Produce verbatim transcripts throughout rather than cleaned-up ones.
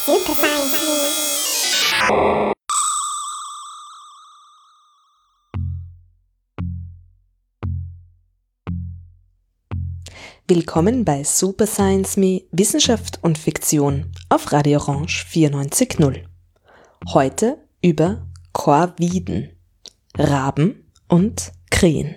Super Science Me. Willkommen bei Super Science Me Wissenschaft und Fiktion auf Radio Orange vierundneunzig Komma null. Heute über Korviden, Raben und Krähen.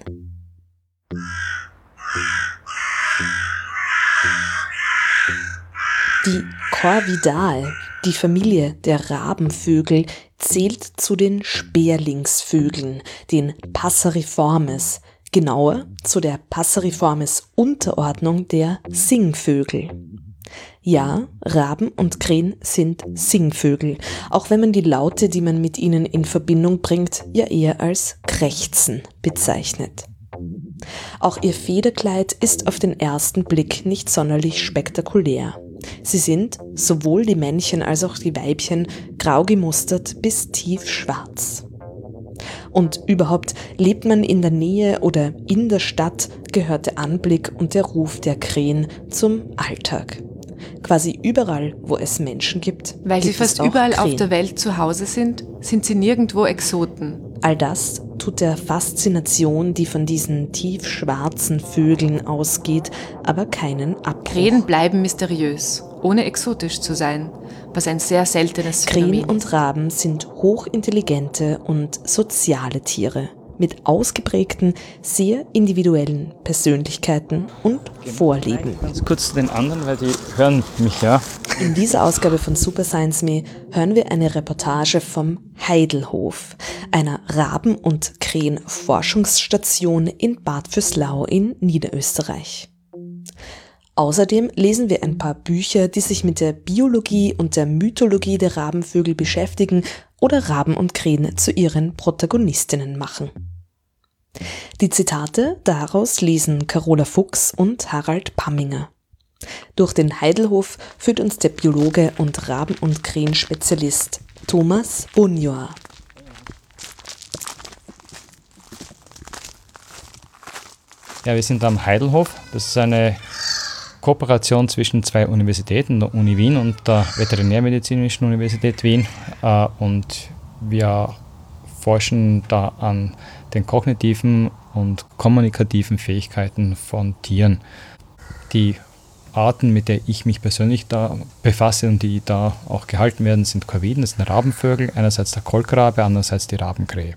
Die Corvidae, die Familie der Rabenvögel, zählt zu den Sperlingsvögeln, den Passeriformes, genauer zu der Passeriformes-Unterordnung der Singvögel. Ja, Raben und Krähen sind Singvögel, auch wenn man die Laute, die man mit ihnen in Verbindung bringt, ja eher als Krächzen bezeichnet. Auch ihr Federkleid ist auf den ersten Blick nicht sonderlich spektakulär. Sie sind, sowohl die Männchen als auch die Weibchen, grau gemustert bis tief schwarz. Und überhaupt, lebt man in der Nähe oder in der Stadt, gehört der Anblick und der Ruf der Krähen zum Alltag. Quasi überall, wo es Menschen gibt, Weil gibt sie fast es auch überall Krähen. auf der Welt zu Hause sind, sind sie nirgendwo Exoten. All das tut der Faszination, die von diesen tiefschwarzen Vögeln ausgeht, aber keinen Abbruch. Krähen bleiben mysteriös, ohne exotisch zu sein, was ein sehr seltenes Krähen Phänomen und ist. Raben sind hochintelligente und soziale Tiere mit ausgeprägten, sehr individuellen Persönlichkeiten und Vorlieben. Ganz kurz zu den anderen, weil die hören mich ja. In dieser Ausgabe von Super Science Me hören wir eine Reportage vom Heidelhof, einer Raben- und Krähen-Forschungsstation in Bad Vöslau in Niederösterreich. Außerdem lesen wir ein paar Bücher, die sich mit der Biologie und der Mythologie der Rabenvögel beschäftigen oder Raben und Krähen zu ihren Protagonistinnen machen. Die Zitate daraus lesen Carola Fuchs und Harald Pamminger. Durch den Heidelhof führt uns der Biologe und Raben- und Krähen-Spezialist Thomas Bunjoa. Ja, wir sind am Heidelhof. Das ist eine Kooperation zwischen zwei Universitäten, der Uni Wien und der Veterinärmedizinischen Universität Wien. Äh, und wir forschen da an den kognitiven und kommunikativen Fähigkeiten von Tieren. Die Arten, mit der ich mich persönlich da befasse und die da auch gehalten werden, sind Korviden, das sind Rabenvögel, einerseits der Kolkrabe, andererseits die Rabenkrähe.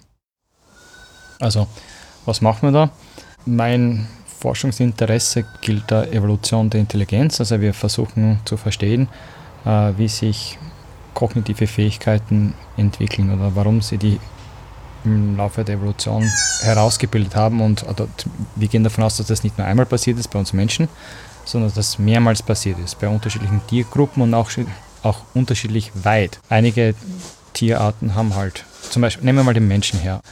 Also, was machen wir da? Mein Forschungsinteresse gilt der Evolution der Intelligenz, also wir versuchen zu verstehen, äh, wie sich kognitive Fähigkeiten entwickeln oder warum sie die im Laufe der Evolution herausgebildet haben. Und also, wir gehen davon aus, dass das nicht nur einmal passiert ist bei uns Menschen, sondern dass das mehrmals passiert ist bei unterschiedlichen Tiergruppen und auch, auch unterschiedlich weit. Einige Tierarten haben halt, zum Beispiel, nehmen wir mal den Menschen her.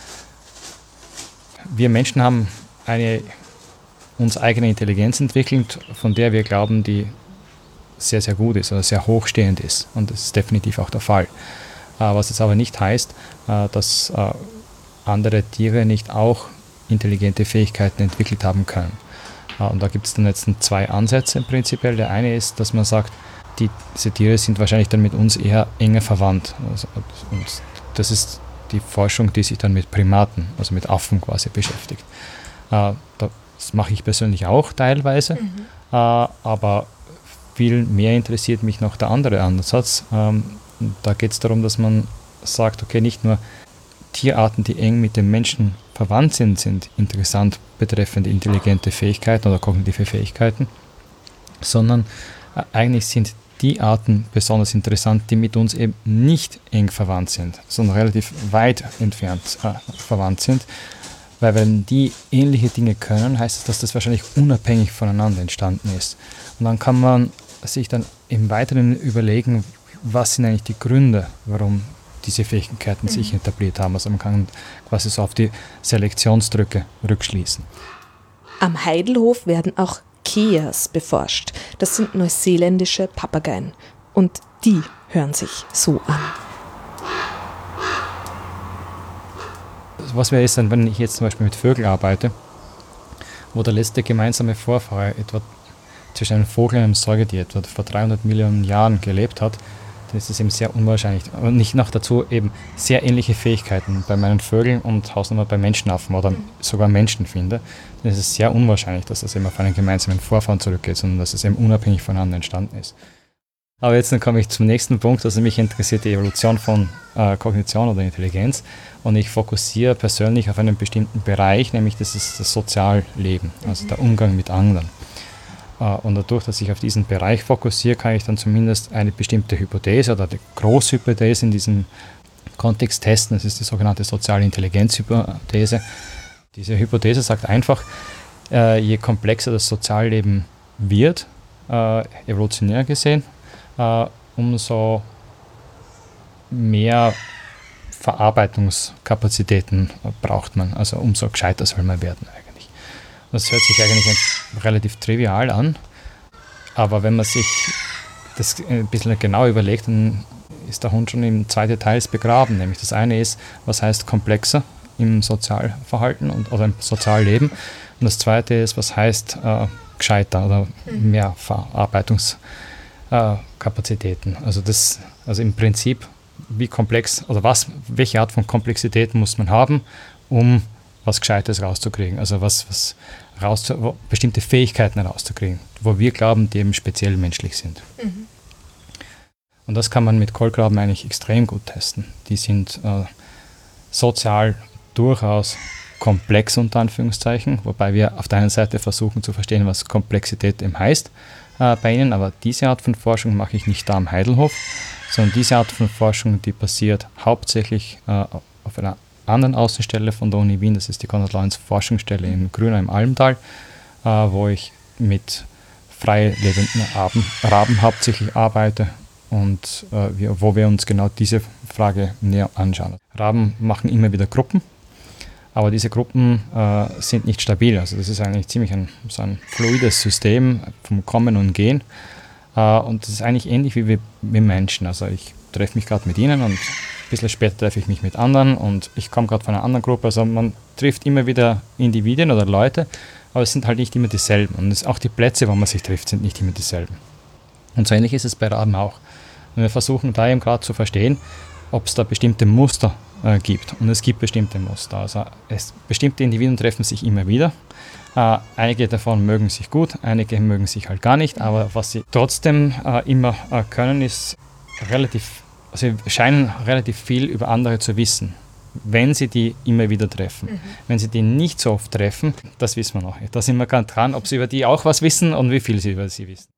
Wir Menschen haben eine uns eigene Intelligenz entwickelt, von der wir glauben, die sehr, sehr gut ist oder sehr hochstehend ist. Und das ist definitiv auch der Fall. Was jetzt aber nicht heißt, dass andere Tiere nicht auch intelligente Fähigkeiten entwickelt haben können. Und da gibt es dann jetzt zwei Ansätze prinzipiell. Der eine ist, dass man sagt, die, diese Tiere sind wahrscheinlich dann mit uns eher enger verwandt. Also, und das ist die Forschung, die sich dann mit Primaten, also mit Affen quasi beschäftigt. Das mache ich persönlich auch teilweise, mhm. aber viel mehr interessiert mich noch der andere Ansatz. Da geht es darum, dass man sagt, okay, nicht nur Tierarten, die eng mit dem Menschen verwandt sind, sind interessant betreffend intelligente Fähigkeiten oder kognitive Fähigkeiten, sondern äh, eigentlich sind die Arten besonders interessant, die mit uns eben nicht eng verwandt sind, sondern relativ weit entfernt äh, verwandt sind, weil wenn die ähnliche Dinge können, heißt das, dass das wahrscheinlich unabhängig voneinander entstanden ist. Und dann kann man sich dann im Weiteren überlegen, was sind eigentlich die Gründe, warum diese Fähigkeiten mhm. sich etabliert haben. Also man kann quasi so auf die Selektionsdrücke rückschließen. Am Heidelhof werden auch Keas beforscht. Das sind neuseeländische Papageien. Und die hören sich so an. Was wäre es dann, wenn ich jetzt zum Beispiel mit Vögeln arbeite, wo der letzte gemeinsame Vorfahre etwa zwischen einem Vogel und einem Säugetier etwa vor dreihundert Millionen Jahren gelebt hat, das ist eben sehr unwahrscheinlich. Und nicht noch dazu eben sehr ähnliche Fähigkeiten bei meinen Vögeln und Hausnummer bei Menschenaffen oder sogar Menschen finde. Das ist sehr unwahrscheinlich, dass das eben auf einen gemeinsamen Vorfahren zurückgeht, sondern dass es eben unabhängig voneinander entstanden ist. Aber jetzt dann komme ich zum nächsten Punkt. Also mich interessiert die Evolution von äh, Kognition oder Intelligenz und ich fokussiere persönlich auf einen bestimmten Bereich, nämlich das ist das Sozialleben, also der Umgang mit anderen. Und dadurch, dass ich auf diesen Bereich fokussiere, kann ich dann zumindest eine bestimmte Hypothese oder die Großhypothese in diesem Kontext testen. Das ist die sogenannte soziale Intelligenzhypothese. Diese Hypothese sagt einfach, je komplexer das Sozialleben wird, evolutionär gesehen, umso mehr Verarbeitungskapazitäten braucht man. Also umso gescheiter soll man werden eigentlich. Das hört sich eigentlich relativ trivial an, aber wenn man sich das ein bisschen genau überlegt, dann ist der Hund schon in zwei Details begraben. Nämlich das eine ist, was heißt komplexer im Sozialverhalten und, oder im Sozialleben. Und das zweite ist, was heißt äh, gescheiter oder mehr Verarbeitungskapazitäten. Äh, also, das, also im Prinzip, wie komplex oder was, welche Art von Komplexität muss man haben, um was Gescheites rauszukriegen, also was, was raus, bestimmte Fähigkeiten rauszukriegen, wo wir glauben, die eben speziell menschlich sind. Mhm. Und das kann man mit Kolkraben eigentlich extrem gut testen. Die sind äh, sozial durchaus komplex unter Anführungszeichen, wobei wir auf der einen Seite versuchen zu verstehen, was Komplexität eben heißt äh, bei ihnen, aber diese Art von Forschung mache ich nicht da am Heidelhof, sondern diese Art von Forschung, die basiert hauptsächlich äh, auf einer anderen Außenstelle von der Uni Wien, das ist die Konrad-Lorenz-Forschungsstelle in Grünau im Almtal, äh, wo ich mit frei lebenden Raben, Raben hauptsächlich arbeite und äh, wir, wo wir uns genau diese Frage näher anschauen. Raben machen immer wieder Gruppen, aber diese Gruppen äh, sind nicht stabil. Also das ist eigentlich ziemlich ein, so ein fluides System vom Kommen und Gehen äh, und das ist eigentlich ähnlich wie wir, wir Menschen. Also ich treffe mich gerade mit ihnen und ein bisschen später treffe ich mich mit anderen und ich komme gerade von einer anderen Gruppe. Also man trifft immer wieder Individuen oder Leute, aber es sind halt nicht immer dieselben. Und es, auch die Plätze, wo man sich trifft, sind nicht immer dieselben. Und so ähnlich ist es bei Raben auch. Und wir versuchen da eben gerade zu verstehen, ob es da bestimmte Muster äh, gibt. Und es gibt bestimmte Muster. Also es, bestimmte Individuen treffen sich immer wieder. Äh, einige davon mögen sich gut, einige mögen sich halt gar nicht. Aber was sie trotzdem äh, immer äh, können, ist relativ Sie scheinen relativ viel über andere zu wissen, wenn sie die immer wieder treffen. Mhm. Wenn sie die nicht so oft treffen, das wissen wir noch nicht. Da sind wir gerade dran, ob sie über die auch was wissen und wie viel sie über sie wissen.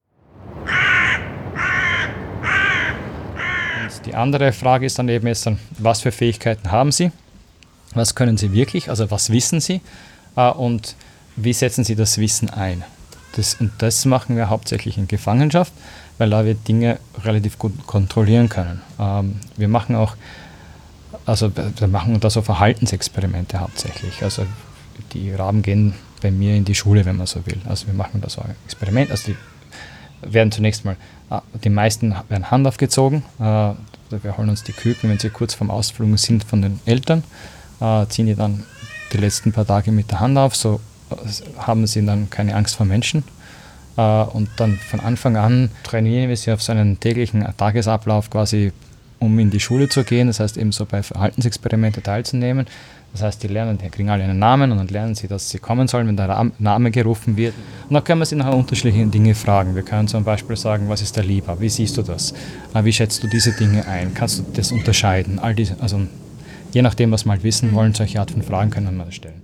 Und die andere Frage ist dann eben jetzt dann, was für Fähigkeiten haben sie? Was können sie wirklich? Also was wissen sie? Und wie setzen sie das Wissen ein? Das, und das machen wir hauptsächlich in Gefangenschaft, weil da wir Dinge relativ gut kontrollieren können. Ähm, wir machen auch, also wir machen da so Verhaltensexperimente hauptsächlich. Also die Raben gehen bei mir in die Schule, wenn man so will. Also wir machen da so ein Experiment. Also die werden zunächst mal, die meisten werden Hand aufgezogen. Äh, wir holen uns die Küken, wenn sie kurz vorm Ausflug sind, von den Eltern, äh, ziehen die dann die letzten paar Tage mit der Hand auf, so haben sie dann keine Angst vor Menschen. Und dann von Anfang an trainieren wir sie auf so einen täglichen Tagesablauf quasi, um in die Schule zu gehen. Das heißt eben so bei Verhaltensexperimenten teilzunehmen. Das heißt, die lernen, die kriegen alle einen Namen und dann lernen sie, dass sie kommen sollen, wenn der Name gerufen wird. Und dann können wir sie nach unterschiedlichen Dingen fragen. Wir können zum Beispiel sagen, was ist dir lieber? Wie siehst du das? Wie schätzt du diese Dinge ein? Kannst du das unterscheiden? All diese, also je nachdem, was wir halt wissen wollen, solche Art von Fragen können wir stellen.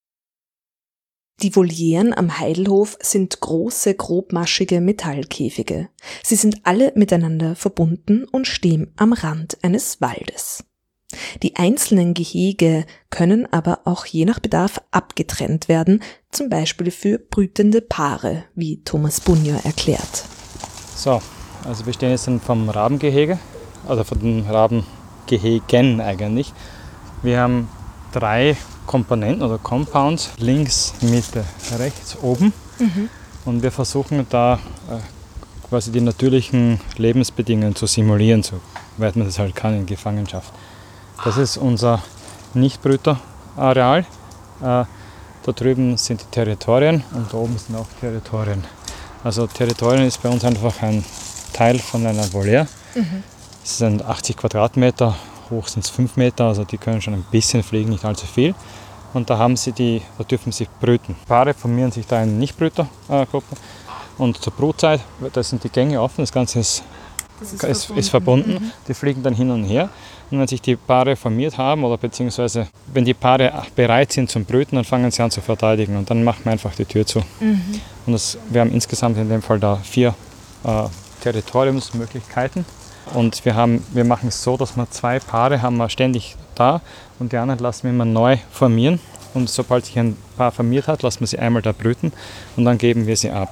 Die Volieren am Heidelhof sind große, grobmaschige Metallkäfige. Sie sind alle miteinander verbunden und stehen am Rand eines Waldes. Die einzelnen Gehege können aber auch je nach Bedarf abgetrennt werden, zum Beispiel für brütende Paare, wie Thomas Bunja erklärt. So, also wir stehen jetzt vom Rabengehege, also von den Rabengehegen eigentlich. Wir haben drei Komponenten oder Compounds, links, Mitte, rechts, oben. Mhm. Und wir versuchen da äh, quasi die natürlichen Lebensbedingungen zu simulieren, soweit man das halt kann in Gefangenschaft. Das ist unser Nichtbrüterareal. Äh, da drüben sind die Territorien und da oben sind auch Territorien. Also Territorien ist bei uns einfach ein Teil von einer Voliere. Mhm. Es sind achtzig Quadratmeter, hoch sind es fünf Meter, also die können schon ein bisschen fliegen, nicht allzu viel. Und da haben sie die, da dürfen sie brüten. Paare formieren sich da in Nichtbrütergruppen. Und zur Brutzeit, da sind die Gänge offen, das Ganze ist, das ist, ist, verbunden. ist verbunden. Mhm. Die fliegen dann hin und her. Und wenn sich die Paare formiert haben oder beziehungsweise wenn die Paare bereit sind zum Brüten, dann fangen sie an zu verteidigen und dann machen wir einfach die Tür zu. Mhm. Und das, wir haben insgesamt in dem Fall da vier äh, Territoriumsmöglichkeiten. Und wir, haben, wir machen es so, dass wir zwei Paare haben wir ständig da und die anderen lassen wir immer neu formieren. Und sobald sich ein Paar formiert hat, lassen wir sie einmal da brüten und dann geben wir sie ab.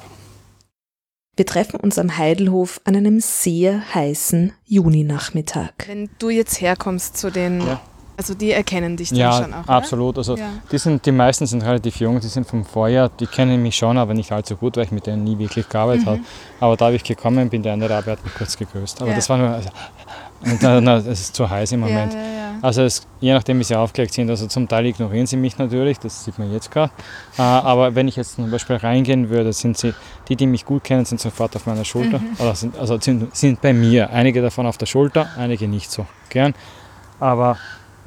Wir treffen uns am Heidelhof an einem sehr heißen Juninachmittag. Wenn du jetzt herkommst zu den, ja. also die erkennen dich dann ja, schon auch, Ja, absolut. Also ja. die, sind, die meisten sind relativ jung, die sind vom Vorjahr, die kennen mich schon, aber nicht allzu gut, weil ich mit denen nie wirklich gearbeitet mhm. habe. Aber da, wie ich gekommen bin, der eine Rabe hat mich kurz gegrüßt. Aber ja. das war nur, also, na, na, es ist zu heiß im Moment. Ja, ja, ja. Also es, je nachdem, wie sie aufgelegt sind, also zum Teil ignorieren sie mich natürlich, das sieht man jetzt gerade. Äh, aber wenn ich jetzt zum Beispiel reingehen würde, sind sie, die, die mich gut kennen, sind sofort auf meiner Schulter. Mhm. Oder sind, also sind, sind bei mir. Einige davon auf der Schulter, einige nicht so gern. Aber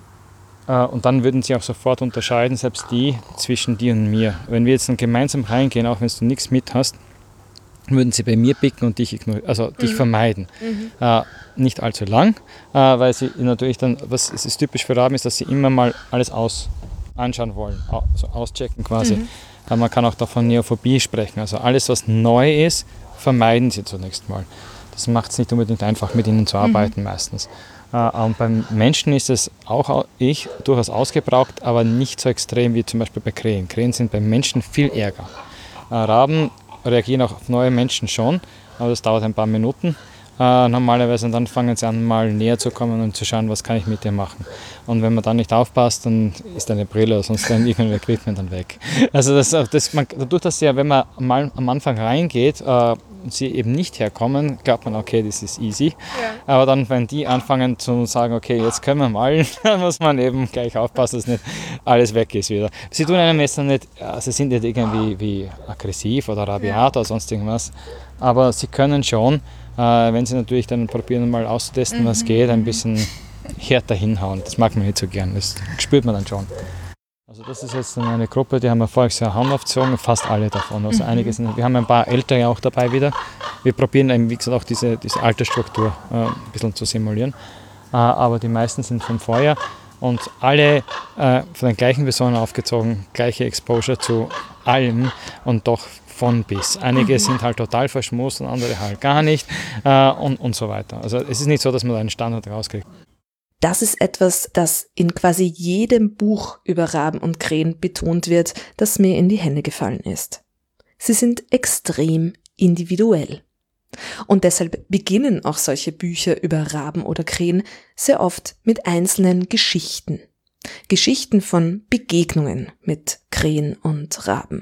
äh, und dann würden sie auch sofort unterscheiden, selbst die zwischen dir und mir. Wenn wir jetzt dann gemeinsam reingehen, auch wenn du nichts mit hast, würden sie bei mir picken und dich ignorieren, also dich mhm. vermeiden. Mhm. Äh, nicht allzu lang, äh, weil sie natürlich dann, was es ist typisch für Raben, ist, dass sie immer mal alles aus, anschauen wollen, also auschecken quasi. Mhm. Äh, man kann auch davon Neophobie sprechen, also alles, was neu ist, vermeiden sie zunächst mal. Das macht es nicht unbedingt einfach, mit ihnen zu arbeiten mhm. meistens. Äh, und beim Menschen ist es auch ich durchaus ausgebraucht, aber nicht so extrem wie zum Beispiel bei Krähen. Krähen sind beim Menschen viel ärger. Äh, Raben reagieren auch auf neue Menschen schon, aber das dauert ein paar Minuten. Äh, normalerweise und dann fangen sie an, mal näher zu kommen und zu schauen, was kann ich mit dir machen. Und wenn man dann nicht aufpasst, dann ist deine Brille oder sonst ein irgendein Equipment dann weg. Also das, das, man, dadurch, dass ja, wenn man mal am Anfang reingeht äh, und sie eben nicht herkommen, glaubt man, okay, das ist easy. Ja. Aber dann, wenn die anfangen zu sagen, okay, jetzt können wir mal, dann muss man eben gleich aufpassen, dass nicht alles weg ist wieder. Sie tun einem jetzt nicht, ja, sie sind nicht irgendwie wie aggressiv oder rabiat ja. oder sonst irgendwas, aber sie können schon, Äh, wenn sie natürlich dann probieren, mal auszutesten, was geht, ein bisschen härter hinhauen. Das mag man nicht so gern, das spürt man dann schon. Also das ist jetzt eine Gruppe, die haben wir voriges Jahr herangezogen, fast alle davon. Also mhm. einige sind, wir haben ein paar Ältere auch dabei wieder. Wir probieren eben, wie gesagt, auch diese, diese Altersstruktur äh, ein bisschen zu simulieren. Äh, aber die meisten sind vom Vorjahr und alle äh, von den gleichen Personen aufgezogen, gleiche Exposure zu allem und doch von bis. Einige mhm. sind halt total verschmust und andere halt gar nicht äh, und, und so weiter. Also es ist nicht so, dass man da einen Standard rauskriegt. Das ist etwas, das in quasi jedem Buch über Raben und Krähen betont wird, das mir in die Hände gefallen ist. Sie sind extrem individuell. Und deshalb beginnen auch solche Bücher über Raben oder Krähen sehr oft mit einzelnen Geschichten. Geschichten von Begegnungen mit Krähen und Raben.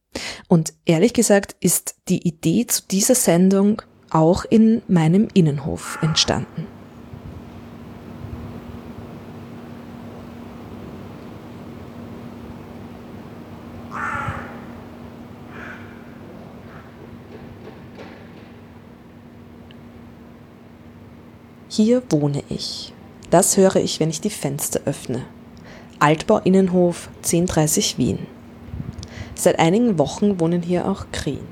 Und ehrlich gesagt ist die Idee zu dieser Sendung auch in meinem Innenhof entstanden. Hier wohne ich. Das höre ich, wenn ich die Fenster öffne. Altbau-Innenhof zehn dreißig Wien. Seit einigen Wochen wohnen hier auch Krähen.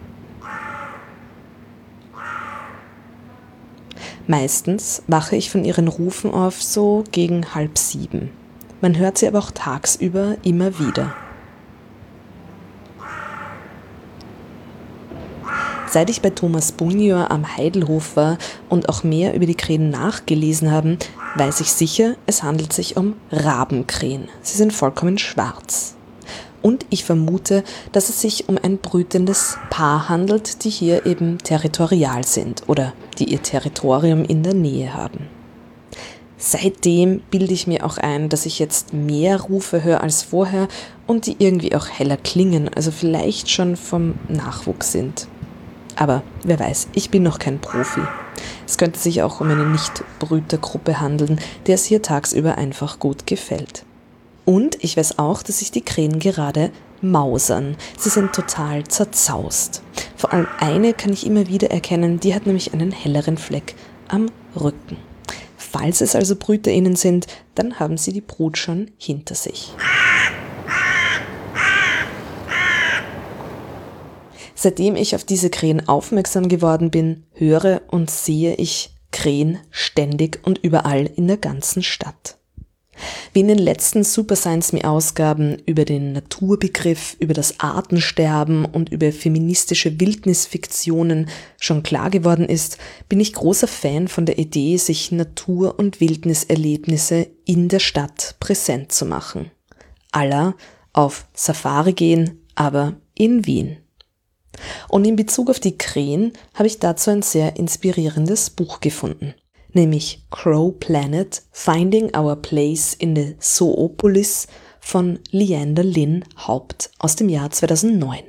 Meistens wache ich von ihren Rufen auf so gegen halb sieben. Man hört sie aber auch tagsüber immer wieder. Seit ich bei Thomas Bungior am Heidelhof war und auch mehr über die Krähen nachgelesen habe, weiß ich sicher, es handelt sich um Rabenkrähen. Sie sind vollkommen schwarz. Und ich vermute, dass es sich um ein brütendes Paar handelt, die hier eben territorial sind oder die ihr Territorium in der Nähe haben. Seitdem bilde ich mir auch ein, dass ich jetzt mehr Rufe höre als vorher und die irgendwie auch heller klingen, also vielleicht schon vom Nachwuchs sind. Aber wer weiß, ich bin noch kein Profi. Es könnte sich auch um eine Nicht-Brütergruppe handeln, der es hier tagsüber einfach gut gefällt. Und ich weiß auch, dass sich die Krähen gerade mausern. Sie sind total zerzaust. Vor allem eine kann ich immer wieder erkennen, die hat nämlich einen helleren Fleck am Rücken. Falls es also BrüterInnen sind, dann haben sie die Brut schon hinter sich. Seitdem ich auf diese Krähen aufmerksam geworden bin, höre und sehe ich Krähen ständig und überall in der ganzen Stadt. Wie in den letzten Super Science Me Ausgaben über den Naturbegriff, über das Artensterben und über feministische Wildnisfiktionen schon klar geworden ist, bin ich großer Fan von der Idee, sich Natur- und Wildniserlebnisse in der Stadt präsent zu machen. À la auf Safari gehen, aber in Wien. Und in Bezug auf die Krähen habe ich dazu ein sehr inspirierendes Buch gefunden, nämlich Crow Planet, Finding Our Place in the Zoopolis von Leander Lynn Haupt aus dem Jahr zweitausendneun.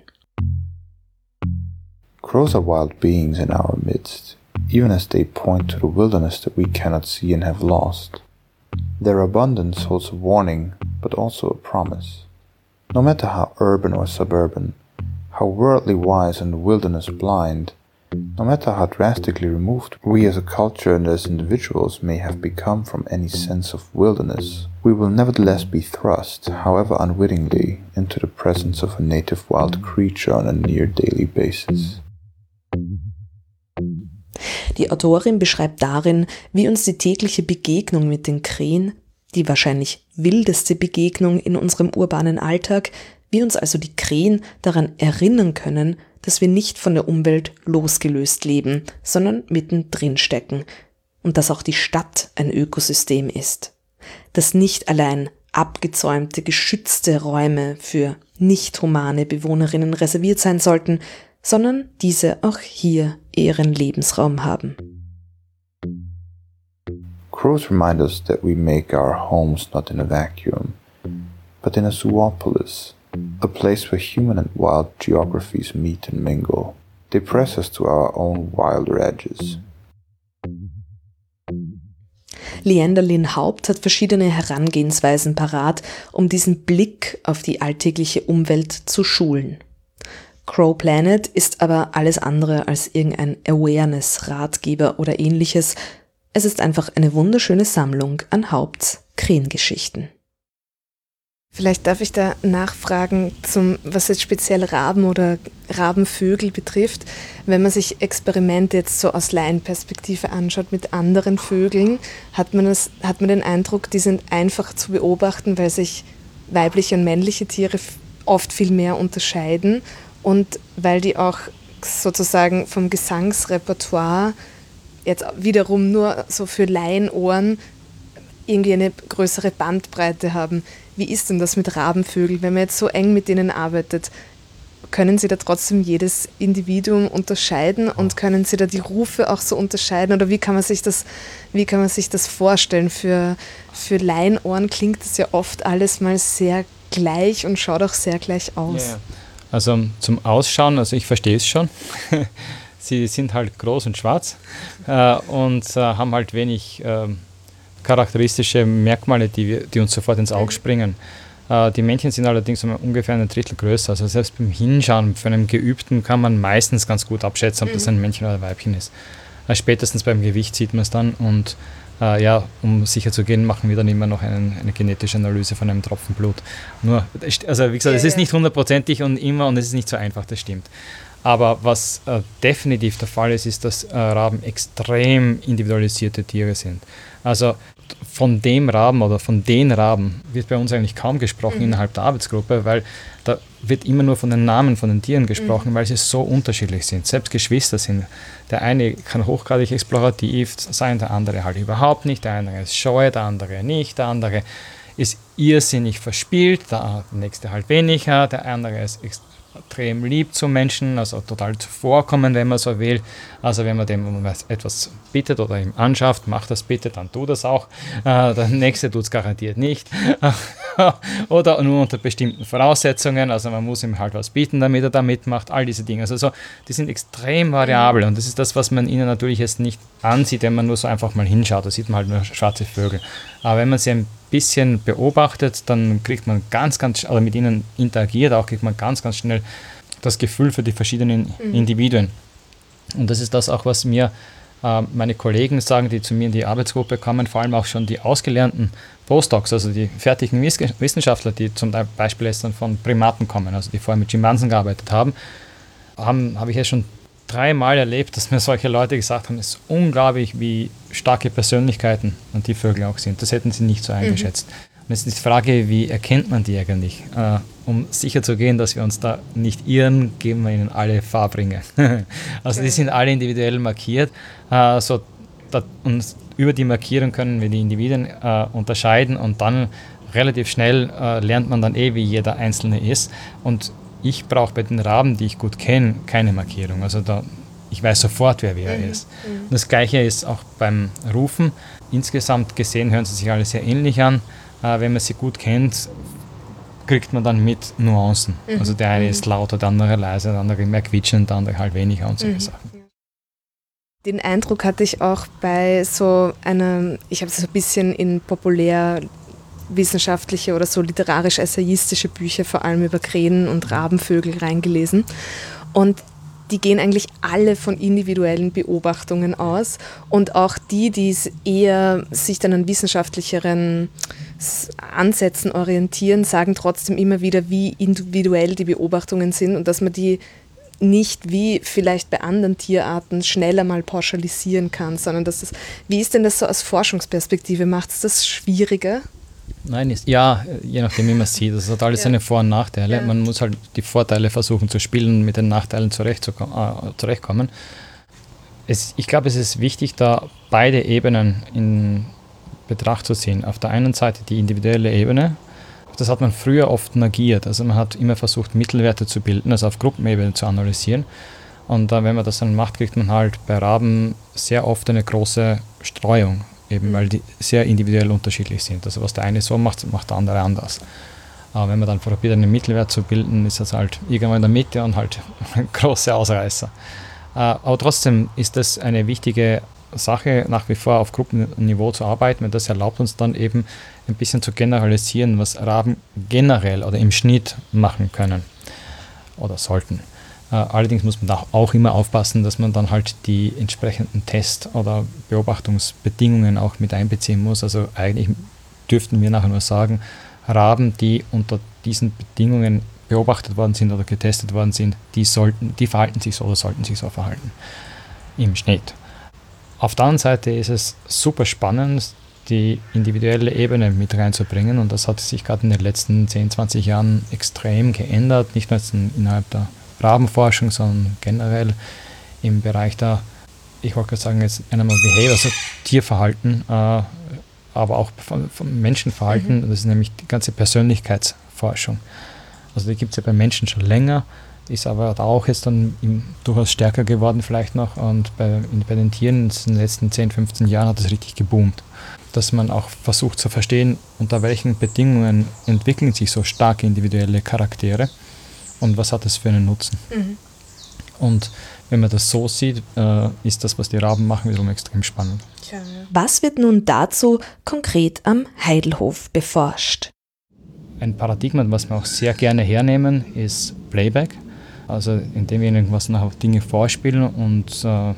Crows are wild beings in our midst, even as they point to the wilderness that we cannot see and have lost. Their abundance holds a warning, but also a promise. No matter how urban or suburban, how worldly wise and wilderness blind, no matter how drastically removed we as a culture and as individuals may have become from any sense of wilderness, we will nevertheless be thrust, however unwittingly, into the presence of a native wild creature on a near daily basis. Die Autorin beschreibt darin, wie uns die tägliche Begegnung mit den Krähen, die wahrscheinlich wildeste Begegnung in unserem urbanen Alltag, wie uns also die Krähen daran erinnern können, dass wir nicht von der Umwelt losgelöst leben, sondern mittendrin stecken und dass auch die Stadt ein Ökosystem ist. Dass nicht allein abgezäumte, geschützte Räume für nicht humane Bewohnerinnen reserviert sein sollten, sondern diese auch hier ihren Lebensraum haben. Crows remind us that we make our homes not in a vacuum, but in a zoopolis, a place where human and wild geographies meet and mingle. They press us to our own wilder edges. Leander Lynn Haupt hat verschiedene Herangehensweisen parat, um diesen Blick auf die alltägliche Umwelt zu schulen. Crow Planet ist aber alles andere als irgendein Awareness-Ratgeber oder ähnliches. Es ist einfach eine wunderschöne Sammlung an Haupts Krähengeschichten. Vielleicht darf ich da nachfragen, zum, was jetzt speziell Raben oder Rabenvögel betrifft. Wenn man sich Experimente jetzt so aus Laienperspektive anschaut mit anderen Vögeln, hat man, das, hat man den Eindruck, die sind einfach zu beobachten, weil sich weibliche und männliche Tiere oft viel mehr unterscheiden und weil die auch sozusagen vom Gesangsrepertoire jetzt wiederum nur so für Laienohren irgendwie eine größere Bandbreite haben. Wie ist denn das mit Rabenvögeln, wenn man jetzt so eng mit denen arbeitet? Können Sie da trotzdem jedes Individuum unterscheiden und können Sie da die Rufe auch so unterscheiden? Oder wie kann man sich das, wie kann man sich das vorstellen? Für, für Laienohren klingt das ja oft alles mal sehr gleich und schaut auch sehr gleich aus. Yeah. Also zum Ausschauen, also ich verstehe es schon. Sie sind halt groß und schwarz äh, und äh, haben halt wenig äh, charakteristische Merkmale, die, wir, die uns sofort ins Auge springen. Äh, die Männchen sind allerdings um ungefähr ein Drittel größer. Also selbst beim Hinschauen für einen Geübten kann man meistens ganz gut abschätzen, ob mhm. das ein Männchen oder ein Weibchen ist. Äh, spätestens beim Gewicht sieht man es dann und äh, ja, um sicher zu gehen, machen wir dann immer noch einen, eine genetische Analyse von einem Tropfen Blut. Nur, also wie gesagt, es ja, ist ja. nicht hundertprozentig und immer und es ist nicht so einfach, das stimmt. Aber was äh, definitiv der Fall ist, ist, dass äh, Raben extrem individualisierte Tiere sind. Also von dem Raben oder von den Raben wird bei uns eigentlich kaum gesprochen mhm. innerhalb der Arbeitsgruppe, weil da wird immer nur von den Namen von den Tieren gesprochen, mhm. weil sie so unterschiedlich sind. Selbst Geschwister sind. Der eine kann hochgradig explorativ sein, der andere halt überhaupt nicht. Der eine ist scheu, der andere nicht. Der andere ist irrsinnig verspielt, der nächste halt weniger. Der andere ist extrem extrem lieb zu Menschen, also total zuvorkommen, wenn man so will. Also wenn man dem um etwas bittet oder ihm anschafft, macht das bitte, dann tu das auch. Äh, der nächste tut es garantiert nicht. Oder nur unter bestimmten Voraussetzungen, also man muss ihm halt was bieten, damit er da mitmacht, all diese Dinge. Also so, die sind extrem variabel und das ist das, was man ihnen natürlich jetzt nicht ansieht, wenn man nur so einfach mal hinschaut, da sieht man halt nur schwarze Vögel. Aber wenn man sie ein bisschen beobachtet, dann kriegt man ganz, ganz, oder mit ihnen interagiert auch, kriegt man ganz, ganz schnell das Gefühl für die verschiedenen mhm. Individuen. Und das ist das auch, was mir Äh, meine Kollegen sagen, die zu mir in die Arbeitsgruppe kommen, vor allem auch schon die ausgelernten Postdocs, also die fertigen Wissenschaftler, die zum Beispiel jetzt dann von Primaten kommen, also die vorher mit Schimpansen gearbeitet haben, haben habe ich jetzt schon dreimal erlebt, dass mir solche Leute gesagt haben, es ist unglaublich, wie starke Persönlichkeiten und die Vögel auch sind. Das hätten sie nicht so eingeschätzt. Mhm. Und jetzt ist die Frage, wie erkennt man die eigentlich? Äh, um sicher zu gehen, dass wir uns da nicht irren, geben wir ihnen alle Farbringe. Also die sind alle individuell markiert. Äh, so, dat, und über die Markierung können wir die Individuen äh, unterscheiden und dann relativ schnell äh, lernt man dann eh, wie jeder Einzelne ist. Und ich brauche bei den Raben, die ich gut kenne, keine Markierung. Also da, ich weiß sofort, wer wer mhm. ist. Mhm. Das Gleiche ist auch beim Rufen. Insgesamt gesehen hören sie sich alle sehr ähnlich an. Äh, wenn man sie gut kennt, kriegt man dann mit Nuancen. Mhm. Also der eine mhm. ist lauter, der andere leiser, der andere mehr quietschend, der andere halt weniger und solche mhm. Sachen. Den Eindruck hatte ich auch bei so einer, ich habe es so ein bisschen in populär wissenschaftliche oder so literarisch-essayistische Bücher, vor allem über Krähen und Rabenvögel reingelesen. Und die gehen eigentlich alle von individuellen Beobachtungen aus. Und auch die, die eher sich dann an wissenschaftlicheren Ansätzen orientieren, sagen trotzdem immer wieder, wie individuell die Beobachtungen sind und dass man die nicht wie vielleicht bei anderen Tierarten schneller mal pauschalisieren kann, sondern dass das, wie ist denn das so aus Forschungsperspektive? Macht es das schwieriger? Nein, ist, ja, je nachdem, wie man es sieht. Das hat alles ja. seine Vor- und Nachteile. Ja. Man muss halt die Vorteile versuchen zu spielen und mit den Nachteilen zurechtzukommen, äh, zurechtkommen. Es, ich glaube, es ist wichtig, da beide Ebenen in Betracht zu ziehen. Auf der einen Seite die individuelle Ebene. Das hat man früher oft negiert. Also man hat immer versucht, Mittelwerte zu bilden, also auf Gruppenebene zu analysieren. Und äh, wenn man das dann macht, kriegt man halt bei Raben sehr oft eine große Streuung. Eben, weil die sehr individuell unterschiedlich sind. Also was der eine so macht, macht der andere anders. Aber wenn man dann probiert, einen Mittelwert zu bilden, ist das halt irgendwo in der Mitte und halt große Ausreißer. Aber trotzdem ist das eine wichtige Sache, nach wie vor auf Gruppenniveau zu arbeiten, weil das erlaubt uns dann eben ein bisschen zu generalisieren, was Raben generell oder im Schnitt machen können oder sollten. Allerdings muss man da auch immer aufpassen, dass man dann halt die entsprechenden Test- oder Beobachtungsbedingungen auch mit einbeziehen muss. Also eigentlich dürften wir nachher nur sagen, Raben, die unter diesen Bedingungen beobachtet worden sind oder getestet worden sind, die sollten, die verhalten sich so oder sollten sich so verhalten im Schnitt. Auf der anderen Seite ist es super spannend, die individuelle Ebene mit reinzubringen und das hat sich gerade in den letzten zehn, zwanzig Jahren extrem geändert, nicht nur jetzt innerhalb der Rabenforschung, sondern generell im Bereich der, ich wollte gerade sagen, jetzt Animal Behavior, also Tierverhalten, äh, aber auch von, von Menschenverhalten, mhm. das ist nämlich die ganze Persönlichkeitsforschung. Also die gibt es ja bei Menschen schon länger, ist aber auch jetzt dann im, durchaus stärker geworden vielleicht noch und bei, in, bei den Tieren in den letzten zehn, fünfzehn Jahren hat es richtig geboomt. Dass man auch versucht zu verstehen, unter welchen Bedingungen entwickeln sich so starke individuelle Charaktere. Und was hat das für einen Nutzen? Mhm. Und wenn man das so sieht, äh, ist das, was die Raben machen, wiederum extrem spannend. Was wird nun dazu konkret am Heidelhof beforscht? Ein Paradigma, was wir auch sehr gerne hernehmen, ist Playback. Also indem wir irgendwas nachher Dinge vorspielen und äh,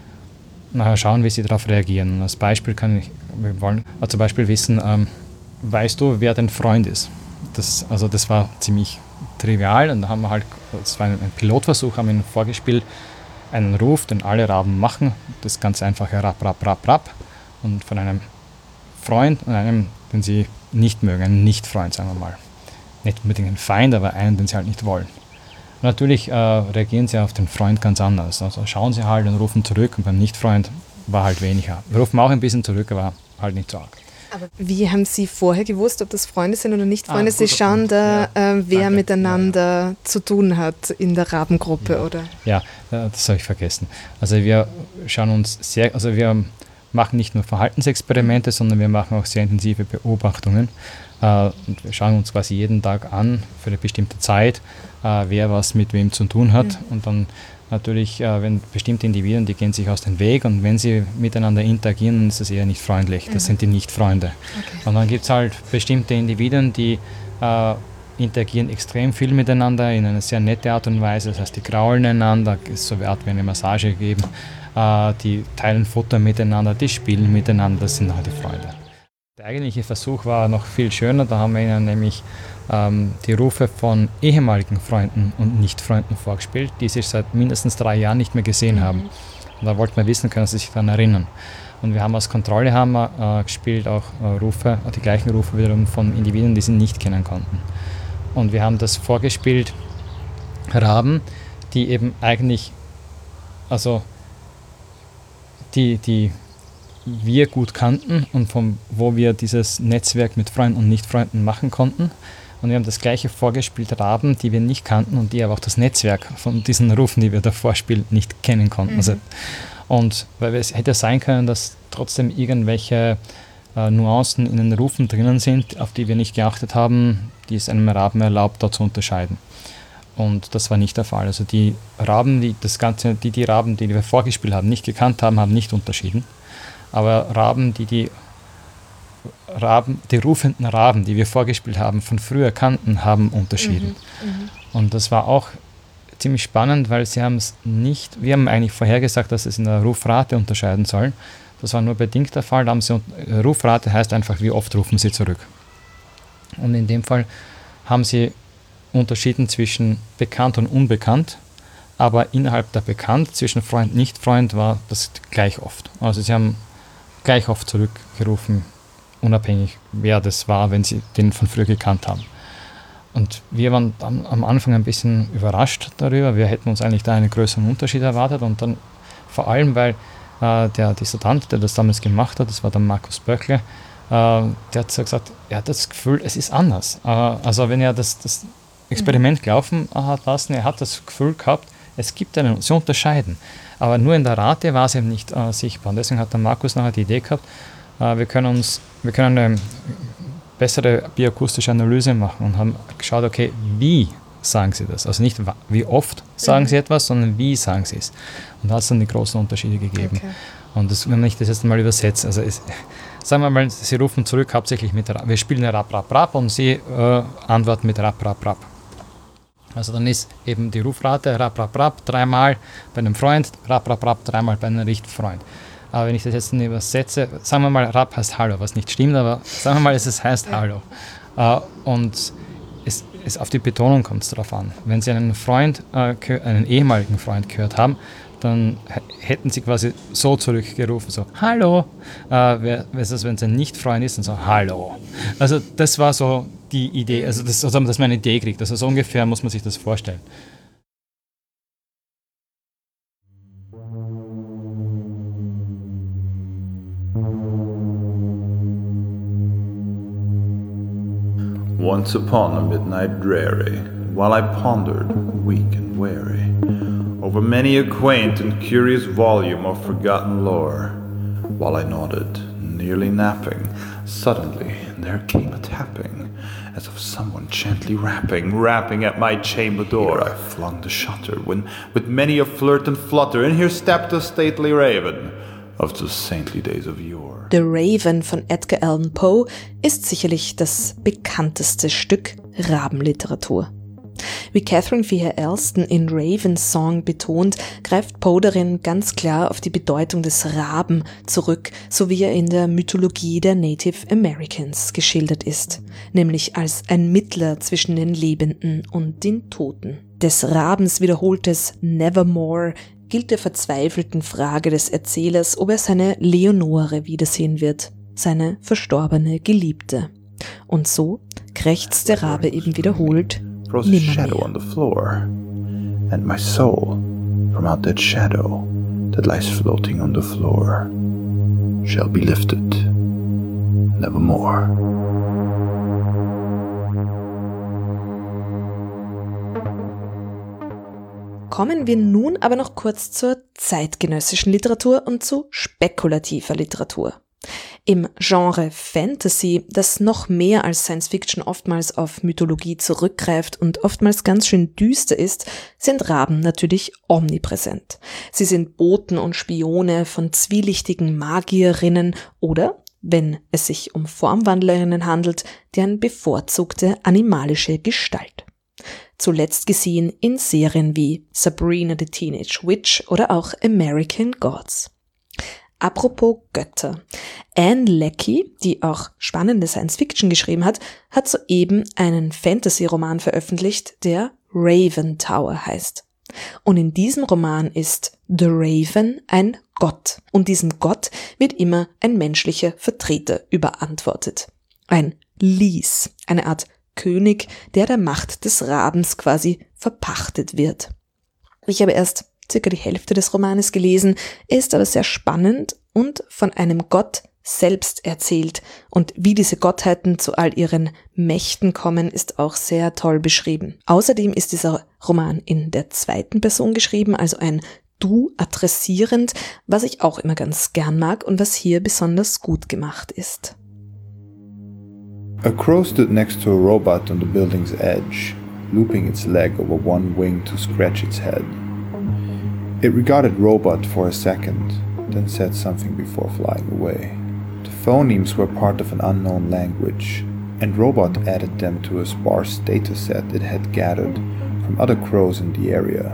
nachher schauen, wie sie darauf reagieren. Und als Beispiel kann ich, wir wollen also zum Beispiel wissen, ähm, weißt du, wer dein Freund ist? Das, also das war ziemlich trivial und da haben wir halt, das war ein Pilotversuch, haben wir ihnen vorgespielt, einen Ruf, den alle Raben machen, das ganz einfache Rap, Rap, Rap, Rap und von einem Freund und einem, den sie nicht mögen, einen Nicht-Freund, sagen wir mal. Nicht unbedingt einen Feind, aber einen, den sie halt nicht wollen. Und natürlich äh, reagieren sie auf den Freund ganz anders. Also schauen sie halt und rufen zurück und beim Nicht-Freund war halt weniger. Wir rufen auch ein bisschen zurück, aber halt nicht so arg. Aber wie haben Sie vorher gewusst, ob das Freunde sind oder nicht Freunde? Ah, Sie schauen da, ja. äh, wer Danke. miteinander ja, ja. zu tun hat in der Rabengruppe, ja. oder? Ja, das habe ich vergessen. Also wir schauen uns sehr, also wir machen nicht nur Verhaltensexperimente, sondern wir machen auch sehr intensive Beobachtungen. Äh, und wir schauen uns quasi jeden Tag an, für eine bestimmte Zeit, äh, wer was mit wem zu tun hat. Mhm. Und dann natürlich, äh, wenn bestimmte Individuen, die gehen sich aus dem Weg und wenn sie miteinander interagieren, dann ist das eher nicht freundlich. Das mhm. sind die Nicht-Freunde. Okay. Und dann gibt es halt bestimmte Individuen, die äh, interagieren extrem viel miteinander in einer sehr nette Art und Weise. Das heißt, die kraulen einander, es ist so eine Art wie eine Massage geben. Äh, die teilen Futter miteinander, die spielen miteinander, das sind halt die Freunde. Der eigentliche Versuch war noch viel schöner, da haben wir ihnen nämlich ähm, die Rufe von ehemaligen Freunden und Nicht-Freunden vorgespielt, die sich seit mindestens drei Jahren nicht mehr gesehen mhm. haben. Und da wollten wir wissen, können sie sich daran erinnern. Und wir haben als Kontrolle haben wir, äh, gespielt auch äh, Rufe, die gleichen Rufe wiederum von Individuen, die sie nicht kennen konnten. Und wir haben das vorgespielt, Raben, die eben eigentlich, also die, die wir gut kannten und von wo wir dieses Netzwerk mit Freunden und Nicht-Freunden machen konnten. Und wir haben das gleiche vorgespielt, Raben, die wir nicht kannten und die aber auch das Netzwerk von diesen Rufen, die wir da vorspielen, nicht kennen konnten. Mhm. Also, und weil es hätte sein können, dass trotzdem irgendwelche äh, Nuancen in den Rufen drinnen sind, auf die wir nicht geachtet haben, die es einem Raben erlaubt, da zu unterscheiden. Und das war nicht der Fall. Also die Raben, die das Ganze, die, die Raben, die wir vorgespielt haben, nicht gekannt haben, haben nicht unterschieden. Aber Raben, die die Raben, die rufenden Raben, die wir vorgespielt haben, von früher kannten, haben unterschieden. Mhm, und das war auch ziemlich spannend, weil sie haben es nicht, wir haben eigentlich vorhergesagt, dass es in der Rufrate unterscheiden sollen. Das war nur bedingt der Fall. Da haben sie, Rufrate heißt einfach, wie oft rufen sie zurück. Und in dem Fall haben sie unterschieden zwischen bekannt und unbekannt, aber innerhalb der bekannt, zwischen Freund und Nicht-Freund war das gleich oft. Also sie haben gleich oft zurückgerufen, unabhängig wer das war, wenn sie den von früher gekannt haben. Und wir waren am, am Anfang ein bisschen überrascht darüber. Wir hätten uns eigentlich da einen größeren Unterschied erwartet und dann vor allem, weil äh, der Dissertant, der das damals gemacht hat, das war der Markus Böckle, äh, der hat so gesagt, er hat das Gefühl, es ist anders. Äh, also wenn er das, das Experiment laufen hat lassen, er hat das Gefühl gehabt, es gibt einen, sie unterscheiden. Aber nur in der Rate war es eben nicht äh, sichtbar. Und deswegen hat der Markus nachher die Idee gehabt, äh, wir können uns, wir können eine bessere bioakustische Analyse machen und haben geschaut, okay, wie sagen sie das? Also nicht wie oft sagen mhm. sie etwas, sondern wie sagen sie es. Und da hat es dann die großen Unterschiede gegeben. Okay. Und das, wenn ich das jetzt mal übersetze, also es, sagen wir mal, sie rufen zurück hauptsächlich mit, wir spielen Rap, Rap, Rap und sie äh, antworten mit Rap, Rap, Rap. Also dann ist eben die Rufrate Rap, Rap, Rap dreimal bei einem Freund, Rap, Rap, Rap dreimal bei einem Nicht-Freund. Aber wenn ich das jetzt übersetze, sagen wir mal, Rap heißt Hallo, was nicht stimmt, aber sagen wir mal, es heißt Hallo. Uh, und es, es auf die Betonung kommt es darauf an. Wenn Sie einen Freund, äh, einen ehemaligen Freund gehört haben, dann h- hätten Sie quasi so zurückgerufen, so Hallo. Uh, wer, wenn es ein Nicht-Freund ist, dann so Hallo. Also das war so die Idee, also das, also dass man eine Idee kriegt. Also so ungefähr muss man sich das vorstellen. Once upon a midnight dreary, while I pondered, weak and weary, over many a quaint and curious volume of forgotten lore, while I nodded, nearly napping, suddenly there came a tapping, as of someone gently rapping, rapping at my chamber door. Here I flung the shutter, when with many a flirt and flutter, in here stepped a stately raven, of the saintly days of yore. The Raven von Edgar Allan Poe ist sicherlich das bekannteste Stück Rabenliteratur. Wie Catherine Feher Elston in Raven's Song betont, greift Poe darin ganz klar auf die Bedeutung des Raben zurück, so wie er in der Mythologie der Native Americans geschildert ist, nämlich als ein Mittler zwischen den Lebenden und den Toten. Des Rabens wiederholtes Nevermore gilt der verzweifelten Frage des Erzählers, ob er seine Leonore wiedersehen wird, seine verstorbene Geliebte. Und so krächzt der Rabe eben wiederholt, nimmermehr. On the floor, and my soul, from out that shadow that lies floating on the floor, shall be lifted nevermore. Kommen wir nun aber noch kurz zur zeitgenössischen Literatur und zu spekulativer Literatur. Im Genre Fantasy, das noch mehr als Science Fiction oftmals auf Mythologie zurückgreift und oftmals ganz schön düster ist, sind Raben natürlich omnipräsent. Sie sind Boten und Spione von zwielichtigen Magierinnen oder wenn es sich um Formwandlerinnen handelt, deren bevorzugte animalische Gestalt. Zuletzt gesehen in Serien wie Sabrina the Teenage Witch oder auch American Gods. Apropos Götter. Anne Leckie, die auch spannende Science-Fiction geschrieben hat, hat soeben einen Fantasy-Roman veröffentlicht, der Raven Tower heißt. Und in diesem Roman ist The Raven ein Gott. Und diesem Gott wird immer ein menschlicher Vertreter überantwortet. Ein Lys, eine Art König, der der Macht des Rabens quasi verpachtet wird. Ich habe erst circa die Hälfte des Romanes gelesen, er ist aber sehr spannend und von einem Gott selbst erzählt. Und wie diese Gottheiten zu all ihren Mächten kommen, ist auch sehr toll beschrieben. Außerdem ist dieser Roman in der zweiten Person geschrieben, also ein Du adressierend, was ich auch immer ganz gern mag und was hier besonders gut gemacht ist. A crow stood next to a robot on the building's edge, looping its leg over one wing to scratch its head. It regarded Robot for a second, then said something before flying away. The phonemes were part of an unknown language, and Robot added them to a sparse dataset it had gathered from other crows in the area.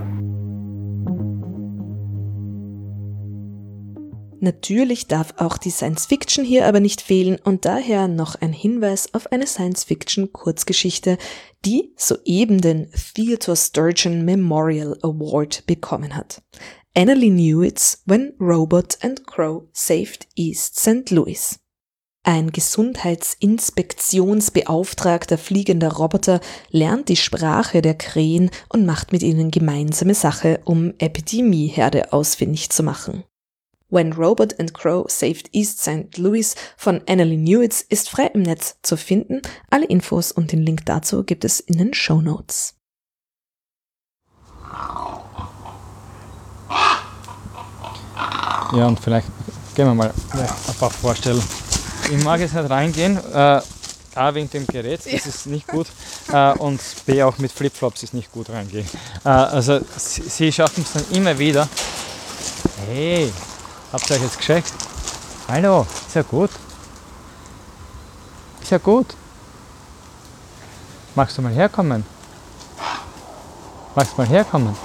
Natürlich darf auch die Science-Fiction hier aber nicht fehlen und daher noch ein Hinweis auf eine Science-Fiction-Kurzgeschichte, die soeben den Theodore Sturgeon Memorial Award bekommen hat. Annalee Newitz, When Robot and Crow Saved East Saint Louis. Ein Gesundheitsinspektionsbeauftragter fliegender Roboter lernt die Sprache der Krähen und macht mit ihnen gemeinsame Sache, um Epidemieherde ausfindig zu machen. When Robot and Crow Saved East Saint Louis von Annalee Newitz ist frei im Netz zu finden. Alle Infos und den Link dazu gibt es in den Shownotes. Ja, und vielleicht gehen wir mal ein paar vorstellen. Ich mag jetzt nicht reingehen, äh, A wegen dem Gerät, das ja. ist nicht gut, äh, und B auch mit Flipflops ist nicht gut reingehen. Äh, also sie, sie schaffen es dann immer wieder. Hey! Habt ihr euch jetzt gescheckt? Hallo, ist ja gut. Ist ja gut. Magst du mal herkommen? Magst du mal herkommen?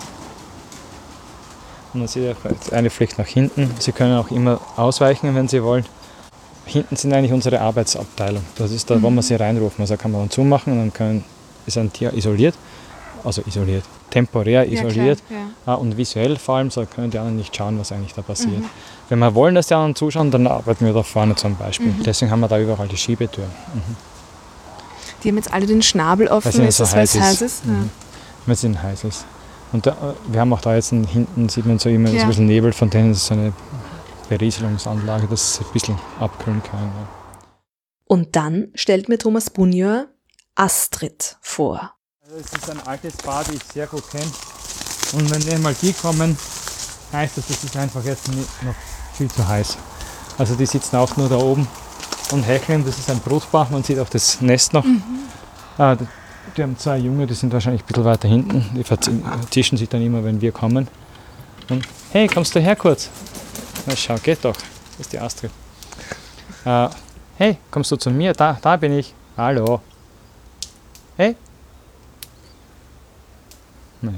Und dann seht ihr, eine fliegt nach hinten. Sie können auch immer ausweichen, wenn Sie wollen. Hinten sind eigentlich unsere Arbeitsabteilung. Das ist da, mhm. wo man sie reinrufen. Also kann man dann zumachen und dann können, ist ein Tier isoliert. Also isoliert. Temporär isoliert ja, klar, ja. und visuell vor allem, so können die anderen nicht schauen, was eigentlich da passiert. Mhm. Wenn wir wollen, dass die anderen zuschauen, dann arbeiten wir da vorne zum Beispiel. Mhm. Deswegen haben wir da überall die Schiebetüren. Mhm. Die haben jetzt alle den Schnabel offen, weil es so heiß ist. heiß ist? Mhm. Ja. Weil es ihnen heiß ist. Und da, wir haben auch da jetzt hinten, sieht man so immer ja. so ein bisschen Nebel, von denen ist so eine Berieselungsanlage, dass es ein bisschen abkühlen kann. Ja. Und dann stellt mir Thomas Bunjör Astrid vor. Das ist ein altes Paar, das ich sehr gut kenne. Und wenn dann mal die kommen, heißt das, das ist einfach jetzt noch viel zu heiß. Also die sitzen auch nur da oben und hecheln. Das ist ein Brutpaar, man sieht auch das Nest noch. Mhm. Ah, die, die haben zwei Junge, die sind wahrscheinlich ein bisschen weiter hinten. Die vertischen sich dann immer, wenn wir kommen. Und hey, kommst du her kurz? Na schau, geht doch. Das ist die Astrid. Äh, hey, kommst du zu mir? Da, da bin ich. Hallo. Hey. Naja.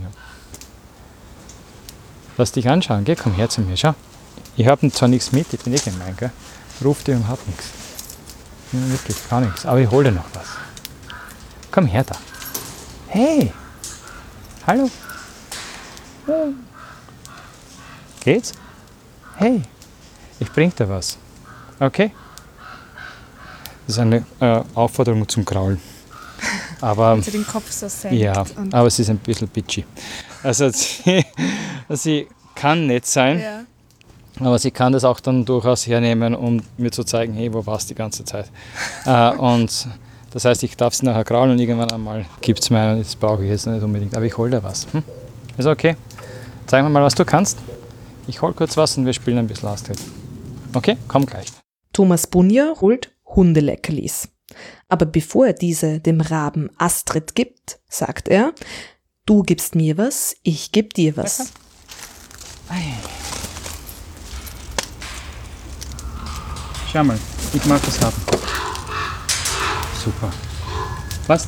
Lass dich anschauen, geh, komm her zu mir, schau. Ich habe zwar nichts mit, ich bin eh gemein, gell? Ruf dir und hab nichts. Ja, wirklich, gar nichts. Aber ich hole dir noch was. Komm her da. Hey! Hallo? Ja. Geht's? Hey! Ich bring dir was. Okay? Das ist eine äh, Aufforderung zum Kraulen. Aber, also den Kopf so senkt. Ja, aber es ist ein bisschen bitchy. Also sie, sie kann nett sein, ja. aber sie kann das auch dann durchaus hernehmen, um mir zu zeigen, hey, wo warst du die ganze Zeit? äh, und das heißt, ich darf sie nachher kraulen und irgendwann einmal gibt es mir einen, das brauche ich jetzt nicht unbedingt, aber ich hole dir was. Hm? Ist okay? Zeig mir mal, was du kannst. Ich hole kurz was und wir spielen ein bisschen Astrid. Okay, komm gleich. Thomas Bunjör holt Hundeleckerlis. Aber bevor er diese dem Raben Astrid gibt, sagt er, du gibst mir was, ich geb dir was. Schau mal, Ich mag das haben. Super. Was?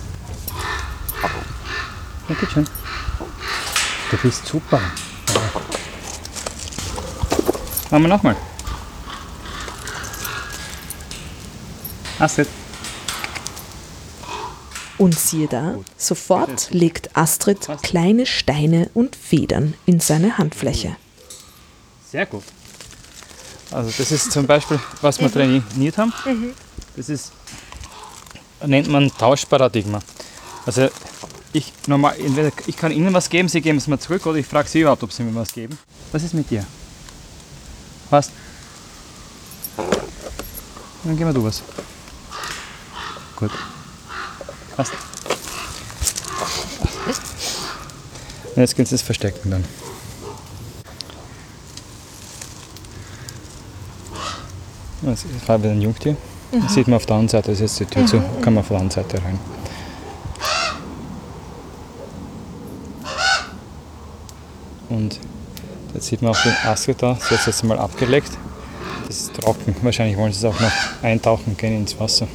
Danke schön. Du bist super. Machen wir nochmal. Astrid. Und siehe da, sofort legt Astrid kleine Steine und Federn in seine Handfläche. Sehr gut. Also das ist zum Beispiel, was wir mhm. trainiert haben. Mhm. Das ist, nennt man Tauschparadigma. Also ich, normal, entweder ich kann Ihnen was geben, Sie geben es mir zurück, oder ich frage Sie überhaupt, ob Sie mir was geben. Was ist mit dir? Was? Dann gib mir du was. Gut. Passt. Und jetzt geht es das Verstecken dann. Das war wieder ein Jungtier. Mhm. Das sieht man auf der anderen Seite, das ist jetzt die Tür mhm. zu, kann man auf der anderen Seite rein. Und jetzt sieht man auch den Astrid da, das wird jetzt mal abgelegt. Das ist trocken, wahrscheinlich wollen sie es auch noch eintauchen gehen ins Wasser.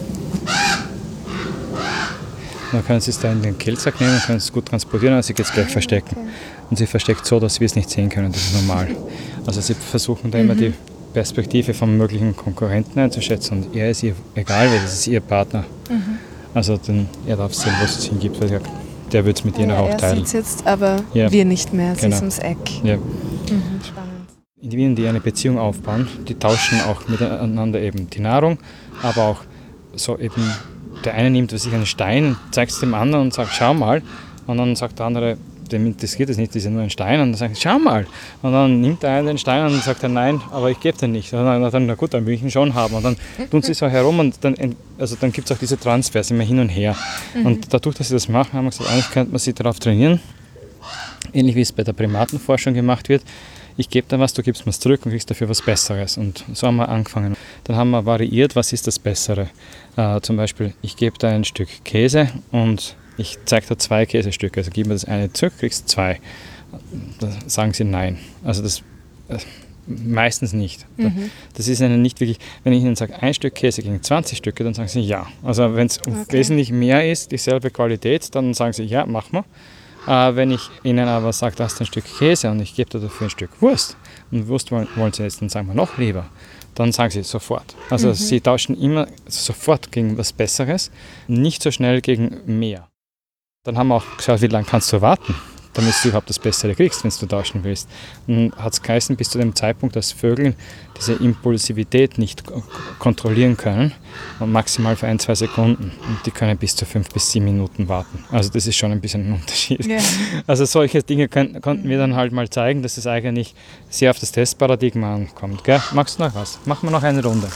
Dann können sie es da in den Kältsack nehmen und können es gut transportieren, also sie geht es gleich verstecken. Okay. Und sie versteckt so, dass wir es nicht sehen können, das ist normal. Also sie versuchen da mhm. immer die Perspektive vom möglichen Konkurrenten einzuschätzen und er ist ihr egal, weil das ist ihr Partner. Mhm. Also dann, er darf sehen, was es hingibt, weil der, der wird es mit ihr ja, auch teilen. Er sieht es jetzt, aber ja. wir nicht mehr, sie genau. ist ums Eck. Ja. Mhm. Spannend. Individuen, die eine Beziehung aufbauen, die tauschen auch miteinander eben die Nahrung, aber auch so eben, der eine nimmt sich einen Stein und zeigt es dem anderen und sagt, schau mal. Und dann sagt der andere, dem interessiert es nicht, das ist ja nur ein Stein. Und dann sagt er, schau mal. Und dann nimmt der eine den Stein und sagt er, nein, aber ich gebe den nicht. Und dann, dann, na gut, dann will ich ihn schon haben. Und dann tun sie so herum und dann, also dann gibt es auch diese Transfers immer hin und her. Mhm. Und dadurch, dass sie das machen, haben wir gesagt, eigentlich könnte man sie darauf trainieren. Ähnlich wie es bei der Primatenforschung gemacht wird. Ich gebe dir was, du gibst mir es zurück und kriegst dafür was Besseres. Und so haben wir angefangen. Dann haben wir variiert, was ist das Bessere. Äh, zum Beispiel, ich gebe dir ein Stück Käse und ich zeige dir zwei Käsestücke. Also gib mir das eine zurück, kriegst zwei. Da sagen sie nein. Also das äh, meistens nicht. Mhm. Das ist ihnen nicht wirklich, wenn ich ihnen sage, ein Stück Käse gegen zwanzig Stücke, dann sagen sie ja. Also wenn es okay. wesentlich mehr ist, dieselbe Qualität, dann sagen sie ja, mach mal. Äh, wenn ich ihnen aber sage, das ist ein Stück Käse und ich gebe dir dafür ein Stück Wurst und Wurst wollen, wollen sie jetzt, dann sagen wir noch lieber, dann sagen sie sofort. Also mhm. sie tauschen immer sofort gegen was Besseres, nicht so schnell gegen mehr. Dann haben wir auch geschaut, wie lange kannst du warten, damit du überhaupt das Bessere kriegst, wenn du tauschen willst. Und hat es geheißen, bis zu dem Zeitpunkt, dass Vögel diese Impulsivität nicht k- kontrollieren können und maximal für ein, zwei Sekunden. Und die können bis zu fünf bis sieben Minuten warten. Also das ist schon ein bisschen ein Unterschied. Yeah. Also solche Dinge können, konnten wir dann halt mal zeigen, dass es eigentlich sehr auf das Testparadigma ankommt. Gell? Magst du noch was? Machen wir noch eine Runde.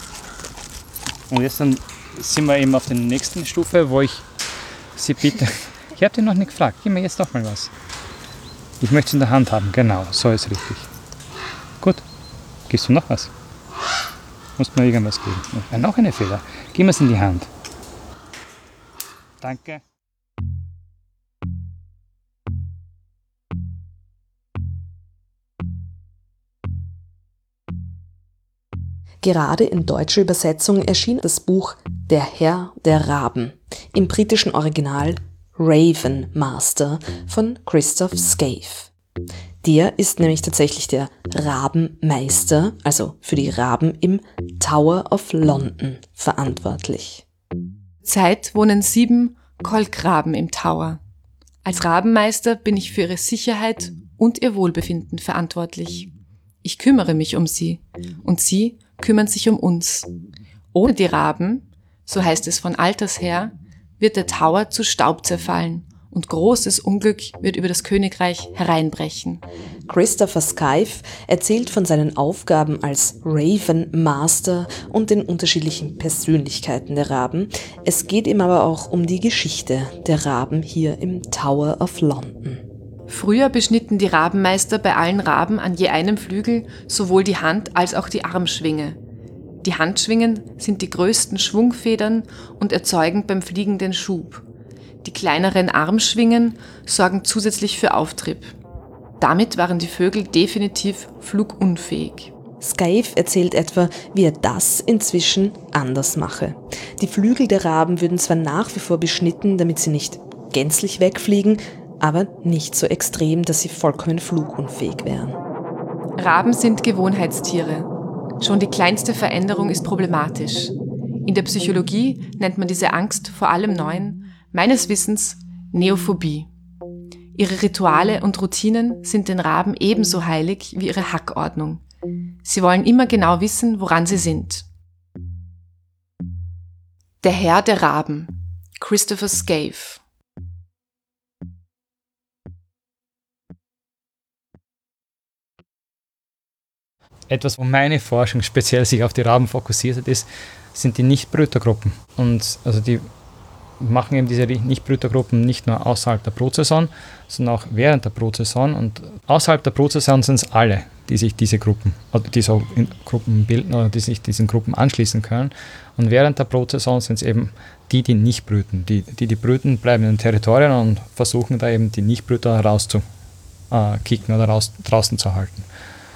Und jetzt dann sind wir eben auf der nächsten Stufe, wo ich Sie bitte... Ich habe dir noch nicht gefragt, gib mir jetzt doch mal was. Ich möchte es in der Hand haben, genau, so ist richtig. Gut, gibst du noch was? Musst mir irgendwas geben. Ja, noch eine Feder. Gib mir es in die Hand. Danke. Gerade in deutscher Übersetzung erschien das Buch Der Herr der Raben, im britischen Original Raven Master von Christoph Scaife. Der ist nämlich tatsächlich der Rabenmeister, also für die Raben im Tower of London verantwortlich. Zurzeit wohnen sieben Kolkraben im Tower. Als Rabenmeister bin ich für ihre Sicherheit und ihr Wohlbefinden verantwortlich. Ich kümmere mich um sie und sie kümmern sich um uns. Ohne die Raben, so heißt es von alters her, wird der Tower zu Staub zerfallen und großes Unglück wird über das Königreich hereinbrechen. Christopher Scaife erzählt von seinen Aufgaben als Raven Master und den unterschiedlichen Persönlichkeiten der Raben. Es geht ihm aber auch um die Geschichte der Raben hier im Tower of London. Früher beschnitten die Rabenmeister bei allen Raben an je einem Flügel sowohl die Hand- als auch die Armschwinge. Die Handschwingen sind die größten Schwungfedern und erzeugen beim Fliegen den Schub. Die kleineren Armschwingen sorgen zusätzlich für Auftrieb. Damit waren die Vögel definitiv flugunfähig. Scaife erzählt etwa, wie er das inzwischen anders mache. Die Flügel der Raben würden zwar nach wie vor beschnitten, damit sie nicht gänzlich wegfliegen, aber nicht so extrem, dass sie vollkommen flugunfähig wären. Raben sind Gewohnheitstiere. Schon die kleinste Veränderung ist problematisch. In der Psychologie nennt man diese Angst vor allem Neuen, meines Wissens, Neophobie. Ihre Rituale und Routinen sind den Raben ebenso heilig wie ihre Hackordnung. Sie wollen immer genau wissen, woran sie sind. Der Herr der Raben, Christopher Scaife. Etwas, wo meine Forschung speziell sich auf die Raben fokussiert hat, ist, sind die Nichtbrütergruppen. Und also die machen eben diese Nichtbrütergruppen nicht nur außerhalb der Brutsaison, sondern auch während der Brutsaison. Und außerhalb der Brutsaison sind es alle, die sich diese Gruppen, oder die so in Gruppen bilden oder die sich diesen Gruppen anschließen können. Und während der Brutsaison sind es eben die, die nicht brüten. Die, die, die brüten, bleiben in den Territorien und versuchen da eben die Nichtbrüter rauszukicken oder raus, draußen zu halten.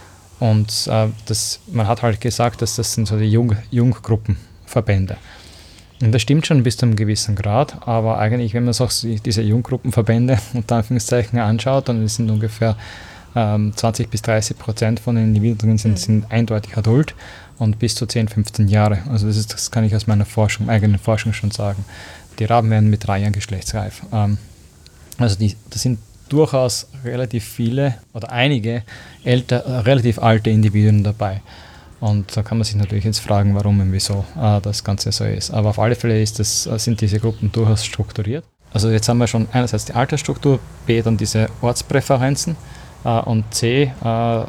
Und äh, das, man hat halt gesagt, dass das sind so die Jung, Junggruppenverbände. Und das stimmt schon bis zu einem gewissen Grad, aber eigentlich, wenn man sich so diese Junggruppenverbände unter Anführungszeichen anschaut, dann sind ungefähr ähm, zwanzig bis dreißig Prozent von den Individuen sind, sind eindeutig adult und bis zu zehn, fünfzehn Jahre. Also das, ist, das kann ich aus meiner Forschung, eigenen Forschung schon sagen. Die Raben werden mit drei Jahren geschlechtsreif. Ähm, also die, das sind durchaus relativ viele oder einige älter, äh, relativ alte Individuen dabei. Und da kann man sich natürlich jetzt fragen, warum und wieso äh, das Ganze so ist. Aber auf alle Fälle ist das, sind diese Gruppen durchaus strukturiert. Also jetzt haben wir schon einerseits die Altersstruktur, B dann diese Ortspräferenzen äh, und C, äh,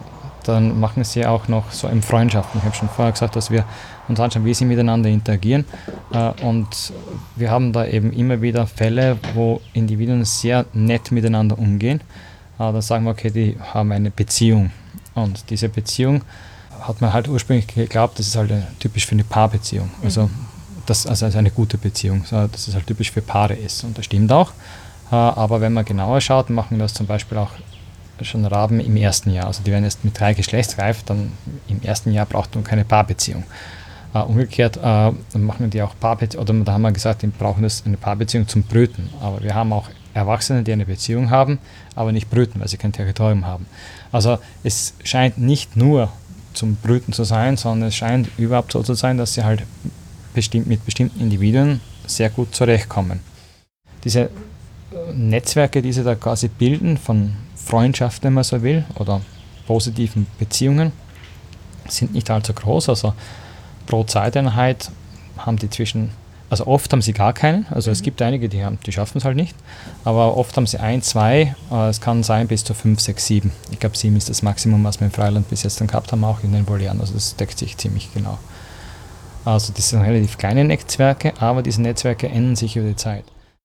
dann machen sie auch noch so in Freundschaften. Ich habe schon vorher gesagt, dass wir uns anschauen, wie sie miteinander interagieren. Äh, und wir haben da eben immer wieder Fälle, wo Individuen sehr nett miteinander umgehen. Äh, dann sagen wir, okay, die haben eine Beziehung. Und diese Beziehung hat man halt ursprünglich geglaubt, das ist halt typisch für eine Paarbeziehung. Also das also eine gute Beziehung, dass es halt typisch für Paare ist. Und das stimmt auch. Aber wenn man genauer schaut, machen das zum Beispiel auch schon Raben im ersten Jahr. Also die werden erst mit drei geschlechtsreif, dann im ersten Jahr braucht man keine Paarbeziehung. Umgekehrt machen die auch Paarbeziehung, oder da haben wir gesagt, die brauchen das eine Paarbeziehung zum Brüten. Aber wir haben auch Erwachsene, die eine Beziehung haben, aber nicht brüten, weil sie kein Territorium haben. Also es scheint nicht nur zum Brüten zu sein, sondern es scheint überhaupt so zu sein, dass sie halt bestimmt, mit bestimmten Individuen sehr gut zurechtkommen. Diese Netzwerke, die sie da quasi bilden, von Freundschaft, wenn man so will, oder positiven Beziehungen, sind nicht allzu groß. Also pro Zeiteinheit haben die zwischen, also oft haben sie gar keinen, also es gibt einige, die, haben, die schaffen es halt nicht, aber oft haben sie ein, zwei, äh, es kann sein bis zu fünf, sechs, sieben. Ich glaube, sieben ist das Maximum, was wir im Freiland bis jetzt dann gehabt haben, auch in den Volieren, also das deckt sich ziemlich genau. Also das sind relativ kleine Netzwerke, aber diese Netzwerke ändern sich über die Zeit.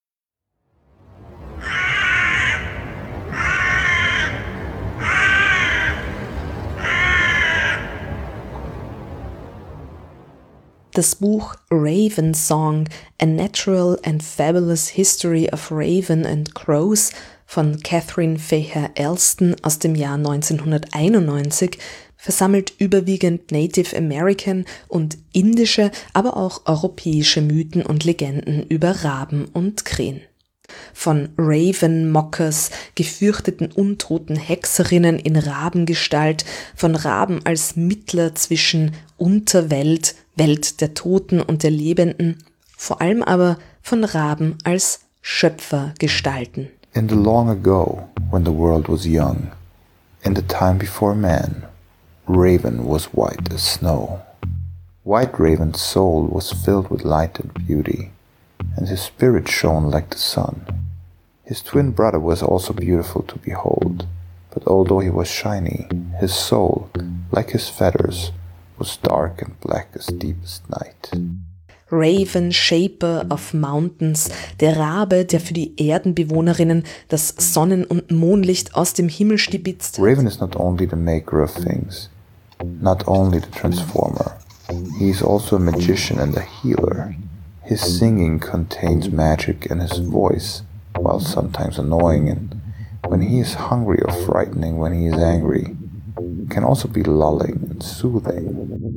Das Buch Raven Song, A Natural and Fabulous History of Raven and Crows von Catherine Feher Elston aus dem Jahr neunzehnhunderteinundneunzig versammelt überwiegend Native American und indische, aber auch europäische Mythen und Legenden über Raben und Krähen. Von Raven-Mockers, gefürchteten untoten Hexerinnen in Rabengestalt, von Raben als Mittler zwischen Unterwelt, Welt der Toten und der Lebenden, vor allem aber von Raben als Schöpfergestalten. In the long ago, when the world was young, in the time before man, Raven was white as snow. White Raven's soul was filled with light and beauty, and his spirit shone like the sun. His twin brother was also beautiful to behold, but although he was shiny, his soul, like his feathers, was dark and black as deepest night. Raven, Shaper of Mountains, der Rabe, der für die Erdenbewohnerinnen das Sonnen- und Mondlicht aus dem Himmel stibitzt. Raven is not only the maker of things, not only the transformer, he is also a magician and a healer. His singing contains magic and his voice, while sometimes annoying, and when he is hungry or frightening, when he is angry, can also be lulling and soothing.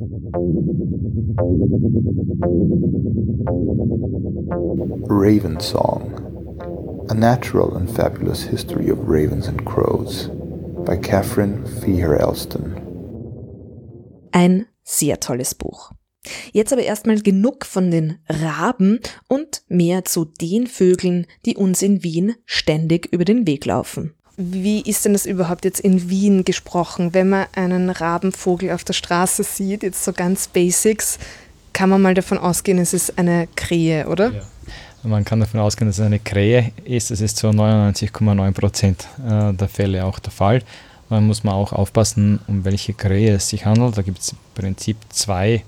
Raven Song, A Natural and Fabulous History of Ravens and Crows by Catherine Feher Elston. Ein sehr tolles Buch. Jetzt aber erstmal genug von den Raben und mehr zu den Vögeln, die uns in Wien ständig über den Weg laufen. Wie ist denn das überhaupt jetzt in Wien gesprochen? Wenn man einen Rabenvogel auf der Straße sieht, jetzt so ganz Basics, kann man mal davon ausgehen, es ist eine Krähe, oder? Ja. Man kann davon ausgehen, dass es eine Krähe ist. Das ist zu neunundneunzig Komma neun Prozent der Fälle auch der Fall. Man muss man auch aufpassen, um welche Krähe es sich handelt. Da gibt es im Prinzip zwei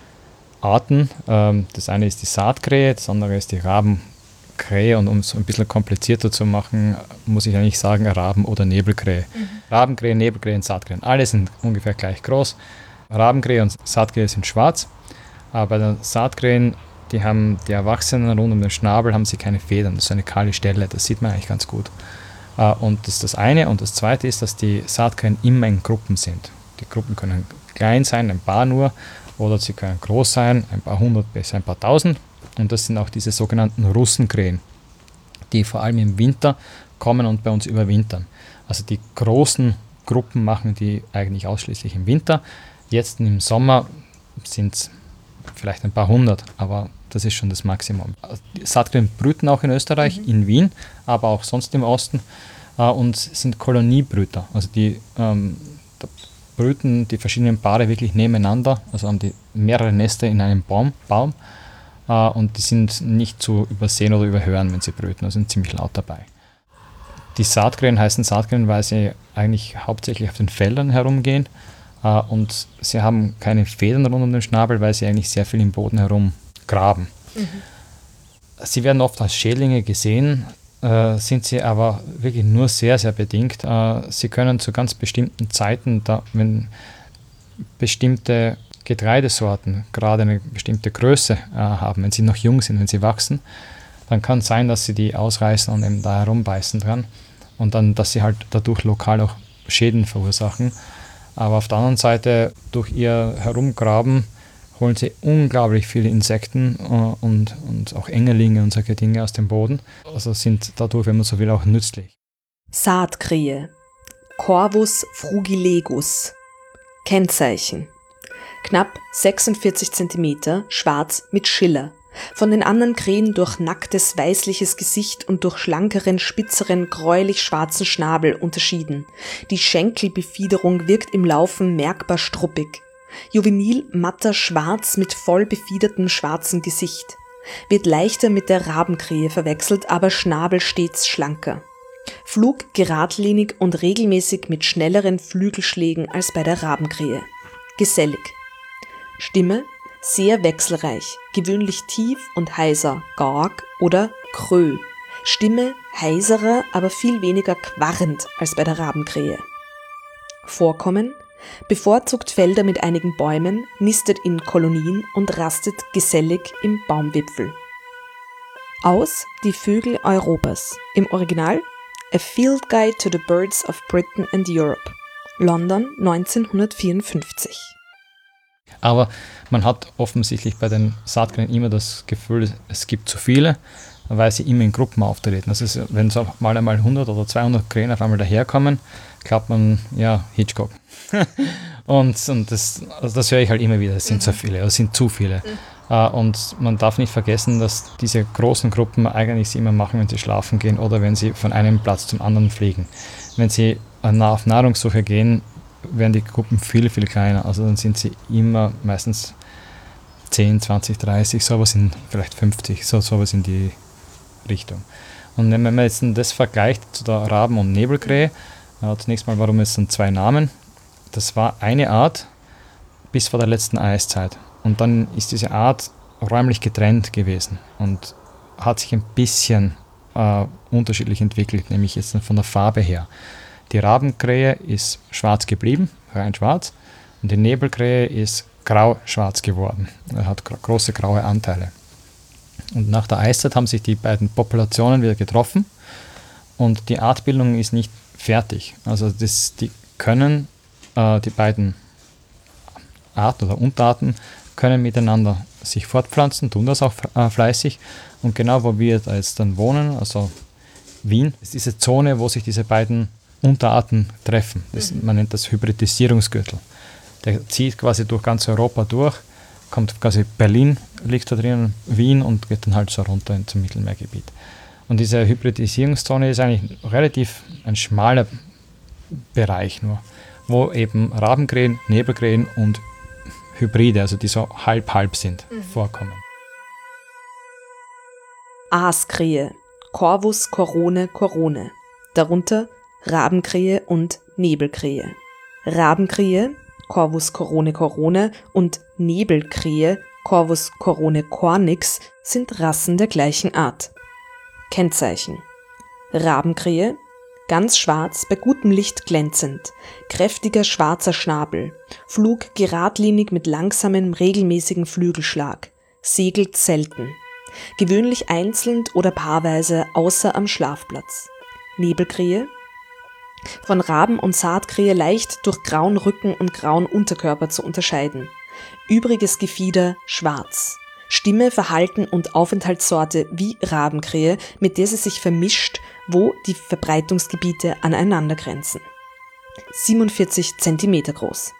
Arten. Das eine ist die Saatkrähe, das andere ist die Rabenkrähe. Und um es ein bisschen komplizierter zu machen, muss ich eigentlich sagen Raben- oder Nebelkrähe. Mhm. Rabenkrähe, Nebelkrähe und Saatkrähe. Alle sind ungefähr gleich groß. Rabenkrähe und Saatkrähe sind schwarz. Aber bei den Saatkrähen, die haben die Erwachsenen rund um den Schnabel, haben sie keine Federn. Das ist eine kahle Stelle. Das sieht man eigentlich ganz gut. Und das ist das eine. Und das zweite ist, dass die Saatkrähen immer in Gruppen sind. Die Gruppen können klein sein, ein paar nur. Oder sie können groß sein, ein paar hundert bis ein paar tausend. Und das sind auch diese sogenannten Russenkrähen, die vor allem im Winter kommen und bei uns überwintern. Also die großen Gruppen machen die eigentlich ausschließlich im Winter. Jetzt im Sommer sind es vielleicht ein paar hundert, aber das ist schon das Maximum. Die Saatkrähen brüten auch in Österreich, mhm. in Wien, aber auch sonst im Osten äh, und sind Koloniebrüter. Also die ähm, brüten die verschiedenen Paare wirklich nebeneinander, also haben die mehrere Nester in einem Baum, Baum äh, und die sind nicht zu übersehen oder überhören, wenn sie brüten, also sind ziemlich laut dabei. Die Saatkrähen heißen Saatkrähen, weil sie eigentlich hauptsächlich auf den Feldern herumgehen äh, und sie haben keine Federn rund um den Schnabel, weil sie eigentlich sehr viel im Boden herumgraben. Mhm. Sie werden oft als Schädlinge gesehen, Äh, sind sie aber wirklich nur sehr, sehr bedingt. Äh, sie können zu ganz bestimmten Zeiten, da, wenn bestimmte Getreidesorten gerade eine bestimmte Größe äh, haben, wenn sie noch jung sind, wenn sie wachsen, dann kann es sein, dass sie die ausreißen und eben da herumbeißen dran und dann, dass sie halt dadurch lokal auch Schäden verursachen. Aber auf der anderen Seite, durch ihr Herumgraben, holen sie unglaublich viele Insekten äh, und, und auch Engerlinge und solche Dinge aus dem Boden. Also sind dadurch, wenn man so will, auch nützlich. Saatkrähe. Corvus frugilegus. Kennzeichen. Knapp sechsundvierzig Zentimeter, schwarz mit Schiller. Von den anderen Krähen durch nacktes, weißliches Gesicht und durch schlankeren, spitzeren, gräulich schwarzen Schnabel unterschieden. Die Schenkelbefiederung wirkt im Laufen merkbar struppig. Juvenil matter Schwarz mit voll befiedertem schwarzen Gesicht. Wird leichter mit der Rabenkrähe verwechselt, aber Schnabel stets schlanker. Flug geradlinig und regelmäßig mit schnelleren Flügelschlägen als bei der Rabenkrähe. Gesellig. Stimme sehr wechselreich, gewöhnlich tief und heiser, Garg oder Krö. Stimme heiserer, aber viel weniger quarrend als bei der Rabenkrähe. Vorkommen bevorzugt Felder mit einigen Bäumen, nistet in Kolonien und rastet gesellig im Baumwipfel. Aus Die Vögel Europas. Im Original A Field Guide to the Birds of Britain and Europe. London neunzehnhundertvierundfünfzig. Aber man hat offensichtlich bei den Saatkrähen immer das Gefühl, es gibt zu viele, weil sie immer in Gruppen auftreten. Das ist, wenn so mal einmal hundert oder zweihundert Krähen auf einmal daherkommen, glaubt man, ja, Hitchcock. und und das, also das höre ich halt immer wieder, es sind mhm. so viele, es sind zu viele. Mhm. Uh, und man darf nicht vergessen, dass diese großen Gruppen eigentlich sie immer machen, wenn sie schlafen gehen oder wenn sie von einem Platz zum anderen fliegen. Wenn sie auf Nahrungssuche gehen, werden die Gruppen viel, viel kleiner. Also dann sind sie immer meistens zehn, zwanzig, dreißig, sowas in vielleicht fünfzig, so sowas in die Richtung. Und wenn man jetzt das vergleicht zu der Raben- und Nebelkrähe, äh, zunächst mal, warum es sind zwei Namen. Das war eine Art bis vor der letzten Eiszeit. Und dann ist diese Art räumlich getrennt gewesen und hat sich ein bisschen äh, unterschiedlich entwickelt, nämlich jetzt von der Farbe her. Die Rabenkrähe ist schwarz geblieben, rein schwarz, und die Nebelkrähe ist grau-schwarz geworden. Er hat gro- große graue Anteile. Und nach der Eiszeit haben sich die beiden Populationen wieder getroffen und die Artbildung ist nicht fertig. Also das, die können äh, äh, die beiden Arten oder Unterarten können miteinander sich fortpflanzen, tun das auch äh, fleißig. Und genau wo wir da jetzt dann wohnen, also Wien, ist diese Zone, wo sich diese beiden Unterarten treffen. Das, man nennt das Hybridisierungsgürtel. Der zieht quasi durch ganz Europa durch, kommt quasi Berlin, liegt da drin, Wien und geht dann halt so runter zum Mittelmeergebiet. Und diese Hybridisierungszone ist eigentlich relativ ein schmaler Bereich nur, wo eben Rabenkrähen, Nebelkrähen und Hybride, also die so halb-halb sind, mhm. vorkommen. Aaskrähe, Corvus corone corone, darunter Rabenkrähe und Nebelkrähe. Rabenkrähe, Corvus corone corone und Nebelkrähe, Corvus corone cornix, sind Rassen der gleichen Art. Kennzeichen: Rabenkrähe, ganz schwarz, bei gutem Licht glänzend, kräftiger schwarzer Schnabel, Flug geradlinig mit langsamem, regelmäßigen Flügelschlag, segelt selten, gewöhnlich einzeln oder paarweise außer am Schlafplatz. Nebelkrähe, von Raben- und Saatkrähe leicht durch grauen Rücken und grauen Unterkörper zu unterscheiden. Übriges Gefieder schwarz. Stimme, Verhalten und Aufenthaltssorte wie Rabenkrähe, mit der sie sich vermischt, wo die Verbreitungsgebiete aneinander grenzen. siebenundvierzig Zentimeter groß.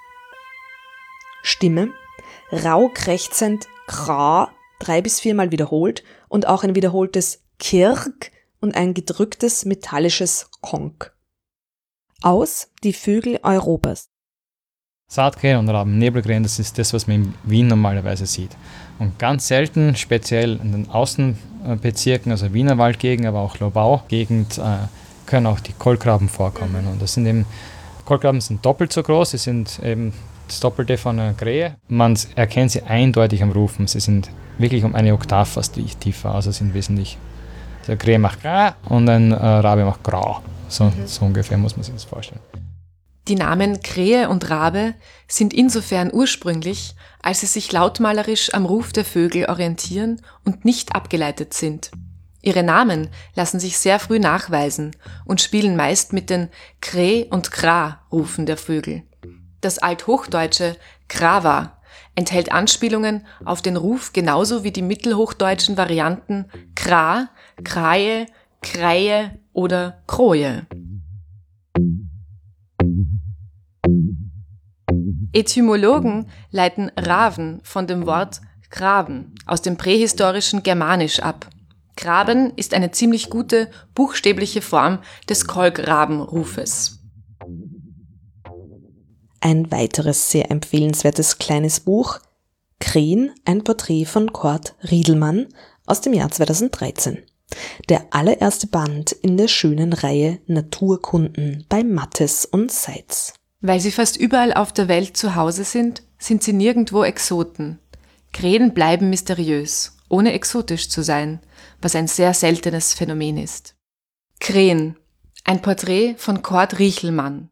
Stimme, rau krächzend, kra, drei bis viermal wiederholt und auch ein wiederholtes Kirk und ein gedrücktes metallisches Konk. Aus die Vögel Europas. Saatkrähen und Raben, Nebelkrähen, das ist das, was man in Wien normalerweise sieht. Und ganz selten, speziell in den Außenbezirken, also Wiener Waldgegend, aber auch Lobau-Gegend, äh, können auch die Kolkraben vorkommen. Und das sind eben, Kolkraben sind doppelt so groß, sie sind eben das Doppelte von einer Krähe. Man erkennt sie eindeutig am Rufen. Sie sind wirklich um eine Oktav fast tiefer, also sind wesentlich. Der Krähe macht Gra und ein äh, Rabe macht Grau. So, mhm. so ungefähr muss man sich das vorstellen. Die Namen Krähe und Rabe sind insofern ursprünglich, als sie sich lautmalerisch am Ruf der Vögel orientieren und nicht abgeleitet sind. Ihre Namen lassen sich sehr früh nachweisen und spielen meist mit den Krä- und Kra-Rufen der Vögel. Das althochdeutsche Krava enthält Anspielungen auf den Ruf genauso wie die mittelhochdeutschen Varianten Kra, Kraje, Kräje oder Kroje. Etymologen leiten Raven von dem Wort Graben aus dem prähistorischen Germanisch ab. Graben ist eine ziemlich gute buchstäbliche Form des Kolkrabenrufes. Ein weiteres sehr empfehlenswertes kleines Buch, Krähen, ein Porträt von Kurt Riedelmann aus dem Jahr zweitausenddreizehn. Der allererste Band in der schönen Reihe Naturkunden bei Mattes und Seitz. Weil sie fast überall auf der Welt zu Hause sind, sind sie nirgendwo Exoten. Krähen bleiben mysteriös, ohne exotisch zu sein, was ein sehr seltenes Phänomen ist. Krähen, ein Porträt von Kurt Riedelmann.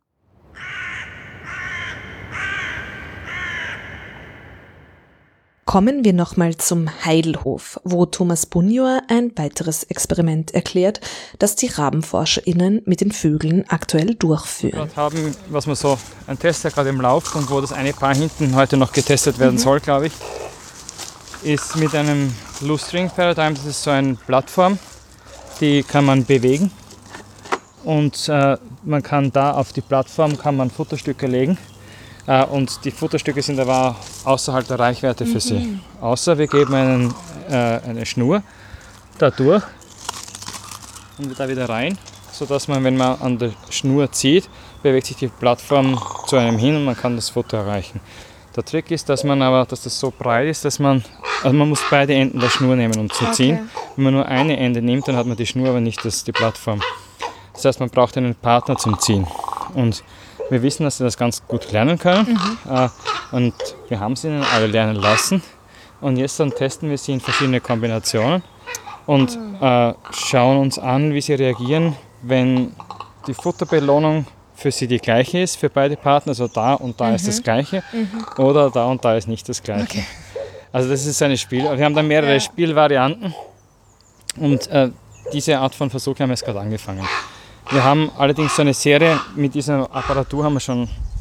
Kommen wir nochmal zum Heidelhof, wo Thomas Bunjor ein weiteres Experiment erklärt, das die RabenforscherInnen mit den Vögeln aktuell durchführen. Wir haben, was man so, ein Test, der gerade im Lauf und wo das eine Paar hinten heute noch getestet werden mhm. soll, glaube ich, ist mit einem Blue-String Paradigm. Das ist so eine Plattform, die kann man bewegen und äh, man kann da auf die Plattform kann man Futterstücke legen. Uh, und die Futterstücke sind aber außerhalb der Reichweite für mhm. sie. Außer wir geben einen, äh, eine Schnur da durch und da wieder rein, sodass man, wenn man an der Schnur zieht, bewegt sich die Plattform zu einem hin und man kann das Futter erreichen. Der Trick ist, dass man aber, dass das so breit ist, dass man, also man muss beide Enden der Schnur nehmen, um zu okay. ziehen. Wenn man nur eine Ende nimmt, dann hat man die Schnur, aber nicht das, die Plattform. Das heißt, man braucht einen Partner zum Ziehen. Und wir wissen, dass sie das ganz gut lernen können mhm. äh, und wir haben sie ihnen alle lernen lassen und jetzt dann testen wir sie in verschiedene Kombinationen und äh, schauen uns an, wie sie reagieren, wenn die Futterbelohnung für sie die gleiche ist, für beide Partner, also da und da mhm. ist das gleiche mhm. oder da und da ist nicht das gleiche. Okay. Also das ist ein Spiel, wir haben da mehrere ja. Spielvarianten und äh, diese Art von Versuch haben wir jetzt gerade angefangen. Wir haben allerdings so eine Serie, mit dieser Apparatur haben wir schon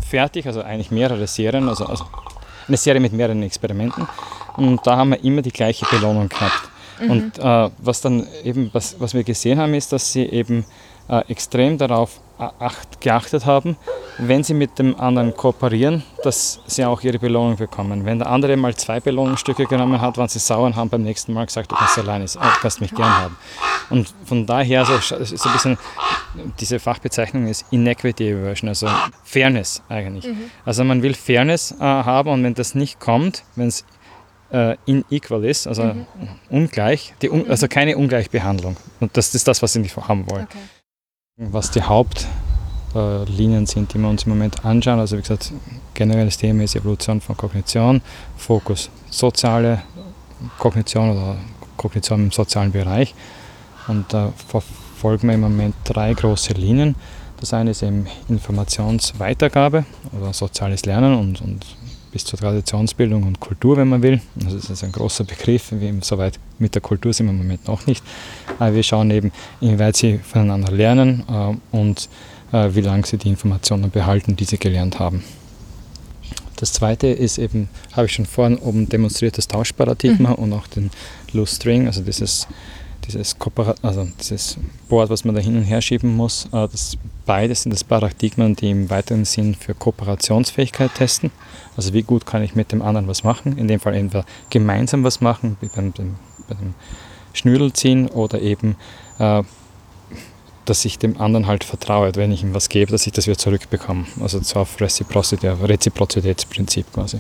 fertig, also eigentlich mehrere Serien, also, also eine Serie mit mehreren Experimenten. Und da haben wir immer die gleiche Belohnung gehabt. Mhm. Und äh, was dann eben, was, was wir gesehen haben, ist, dass sie eben äh, extrem darauf acht, geachtet haben, wenn sie mit dem anderen kooperieren, dass sie auch ihre Belohnung bekommen. Wenn der andere mal zwei Belohnungsstücke genommen hat, waren sie sauer und haben beim nächsten Mal gesagt, du kannst alleine, du kannst mich gern haben. Und von daher, so, so ein bisschen, diese Fachbezeichnung ist Inequity Aversion, also Fairness eigentlich. Mhm. Also man will Fairness äh, haben und wenn das nicht kommt, wenn es äh, unequal ist, also mhm. ungleich, die un, also keine Ungleichbehandlung. Und das ist das, was sie nicht haben wollen. Okay. Was die Hauptlinien äh, sind, die wir uns im Moment anschauen, also wie gesagt, generelles Thema ist Evolution von Kognition, Fokus soziale Kognition oder Kognition im sozialen Bereich. Und da verfolgen wir im Moment drei große Linien. Das eine ist eben Informationsweitergabe oder soziales Lernen und, und bis zur Traditionsbildung und Kultur, wenn man will. Also das ist ein großer Begriff, soweit mit der Kultur sind wir im Moment noch nicht. Aber wir schauen eben, inwieweit sie voneinander lernen äh, und äh, wie lange sie die Informationen behalten, die sie gelernt haben. Das zweite ist eben, habe ich schon vorhin oben demonstriert, das Tauschparadigma mhm. und auch den Loose String, also dieses, dieses, Kooper- also dieses Board, was man da hin und her schieben muss. Äh, das, beides sind das Paradigmen, die im weiteren Sinn für Kooperationsfähigkeit testen. Also wie gut kann ich mit dem anderen was machen, in dem Fall entweder gemeinsam was machen, wie beim, beim, beim Schnürdelziehen oder eben, äh, dass ich dem anderen halt vertraue, wenn ich ihm was gebe, dass ich das wieder zurückbekomme. Also zwar auf Reciprocity, Reziprozitätsprinzip quasi.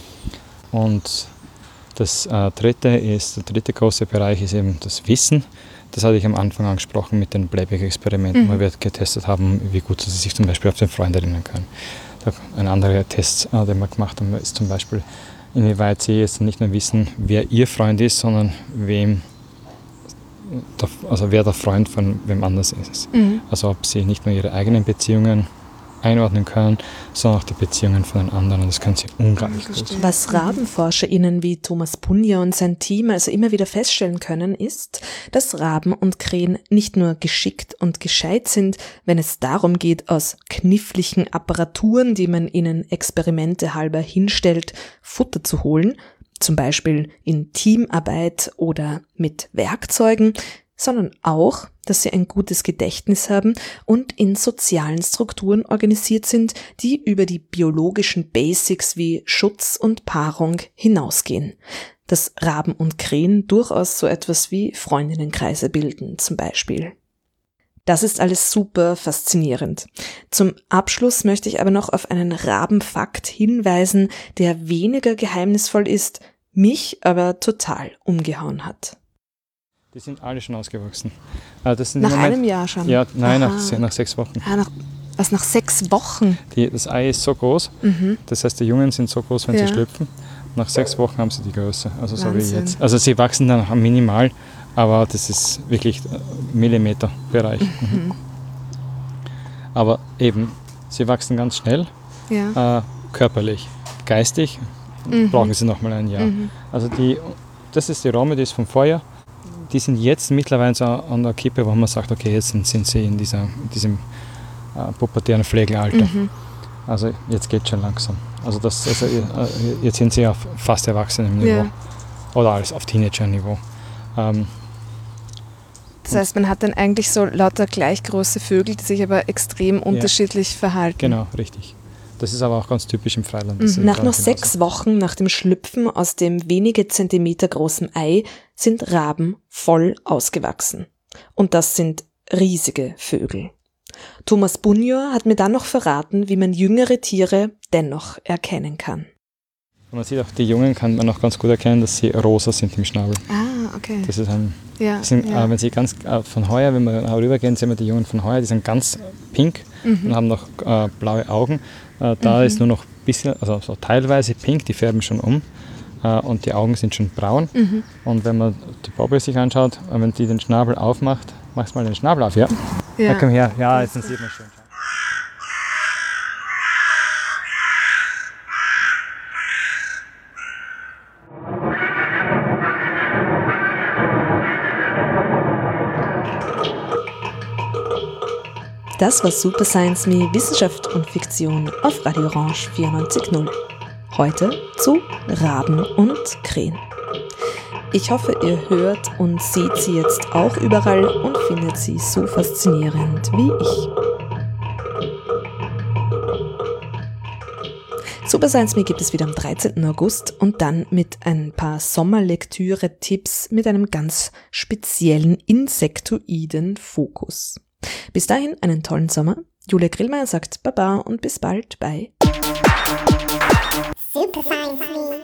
Und das äh, dritte ist, der dritte große Bereich ist eben das Wissen. Das hatte ich am Anfang angesprochen mit den Playback-Experimenten, mhm. wo wir getestet haben, wie gut sie sich zum Beispiel auf den Freund erinnern können. Ein anderer Test, äh, den wir gemacht haben, ist zum Beispiel, inwieweit sie jetzt nicht nur wissen, wer ihr Freund ist, sondern wem, der, also wer der Freund von wem anders ist. Mhm. Also ob sie nicht nur ihre eigenen Beziehungen einordnen können, sondern auch die Beziehungen von den anderen. Und das können sie unglaublich gut. Was RabenforscherInnen wie Thomas Punja und sein Team also immer wieder feststellen können, ist, dass Raben und Krähen nicht nur geschickt und gescheit sind, wenn es darum geht, aus kniffligen Apparaturen, die man ihnen Experimente halber hinstellt, Futter zu holen, zum Beispiel in Teamarbeit oder mit Werkzeugen, sondern auch, dass sie ein gutes Gedächtnis haben und in sozialen Strukturen organisiert sind, die über die biologischen Basics wie Schutz und Paarung hinausgehen. Dass Raben und Krähen durchaus so etwas wie Freundinnenkreise bilden, zum Beispiel. Das ist alles super faszinierend. Zum Abschluss möchte ich aber noch auf einen Rabenfakt hinweisen, der weniger geheimnisvoll ist, mich aber total umgehauen hat. Die sind alle schon ausgewachsen. Das sind nach Moment, einem Jahr schon? Ja, nein, nach, nach sechs Wochen. Ah, nach, was, nach sechs Wochen? Die, das Ei ist so groß, mhm. das heißt, die Jungen sind so groß, wenn ja. sie schlüpfen. Nach sechs Wochen haben sie die Größe, also so wie jetzt. Also sie wachsen dann minimal, aber das ist wirklich Millimeterbereich. Mhm. Aber eben, sie wachsen ganz schnell, ja. äh, körperlich, geistig mhm. brauchen sie nochmal ein Jahr. Mhm. Also die, das ist die Raume, die ist vom Vorjahr. Die sind jetzt mittlerweile so an der Kippe, wo man sagt, okay, jetzt sind, sind sie in, dieser, in diesem äh, pubertären Pflegealter. Mhm. Also jetzt geht es schon langsam. Also, das, also jetzt sind sie auf fast erwachsenem Niveau. Ja. Oder alles auf Teenager-Niveau. Ähm, das heißt, man hat dann eigentlich so lauter gleich große Vögel, die sich aber extrem unterschiedlich ja. verhalten. Genau, richtig. Das ist aber auch ganz typisch im Freiland. Mhm. Nach nur sechs Wochen nach dem Schlüpfen aus dem wenige Zentimeter großen Ei sind Raben voll ausgewachsen. Und das sind riesige Vögel. Thomas Bunjor hat mir dann noch verraten, wie man jüngere Tiere dennoch erkennen kann. Man sieht auch, die Jungen kann man auch ganz gut erkennen, dass sie rosa sind im Schnabel. Ah, okay. Das ist ein, ja, das sind, ja. äh, wenn sie ganz äh, von heuer, wenn wir rübergehen, sehen wir die Jungen von heuer, die sind ganz pink mhm. und haben noch äh, blaue Augen. Äh, da mhm. ist nur noch ein bisschen, also so teilweise pink, die färben schon um äh, und die Augen sind schon braun. Mhm. Und wenn man die Bobby sich anschaut, äh, wenn die den Schnabel aufmacht, machst du mal den Schnabel auf, ja? Ja, ja komm her, ja, jetzt sieht man schon. Das war Super Science Me, Wissenschaft und Fiktion auf Radio Orange vierundneunzig Komma null. Heute zu Raben und Krähen. Ich hoffe, ihr hört und seht sie jetzt auch überall und findet sie so faszinierend wie ich. Super Science Me gibt es wieder am dreizehnten August und dann mit ein paar Sommerlektüre-Tipps mit einem ganz speziellen insektoiden Fokus. Bis dahin einen tollen Sommer. Julia Grillmeier sagt Baba und bis bald bei Super Science Me.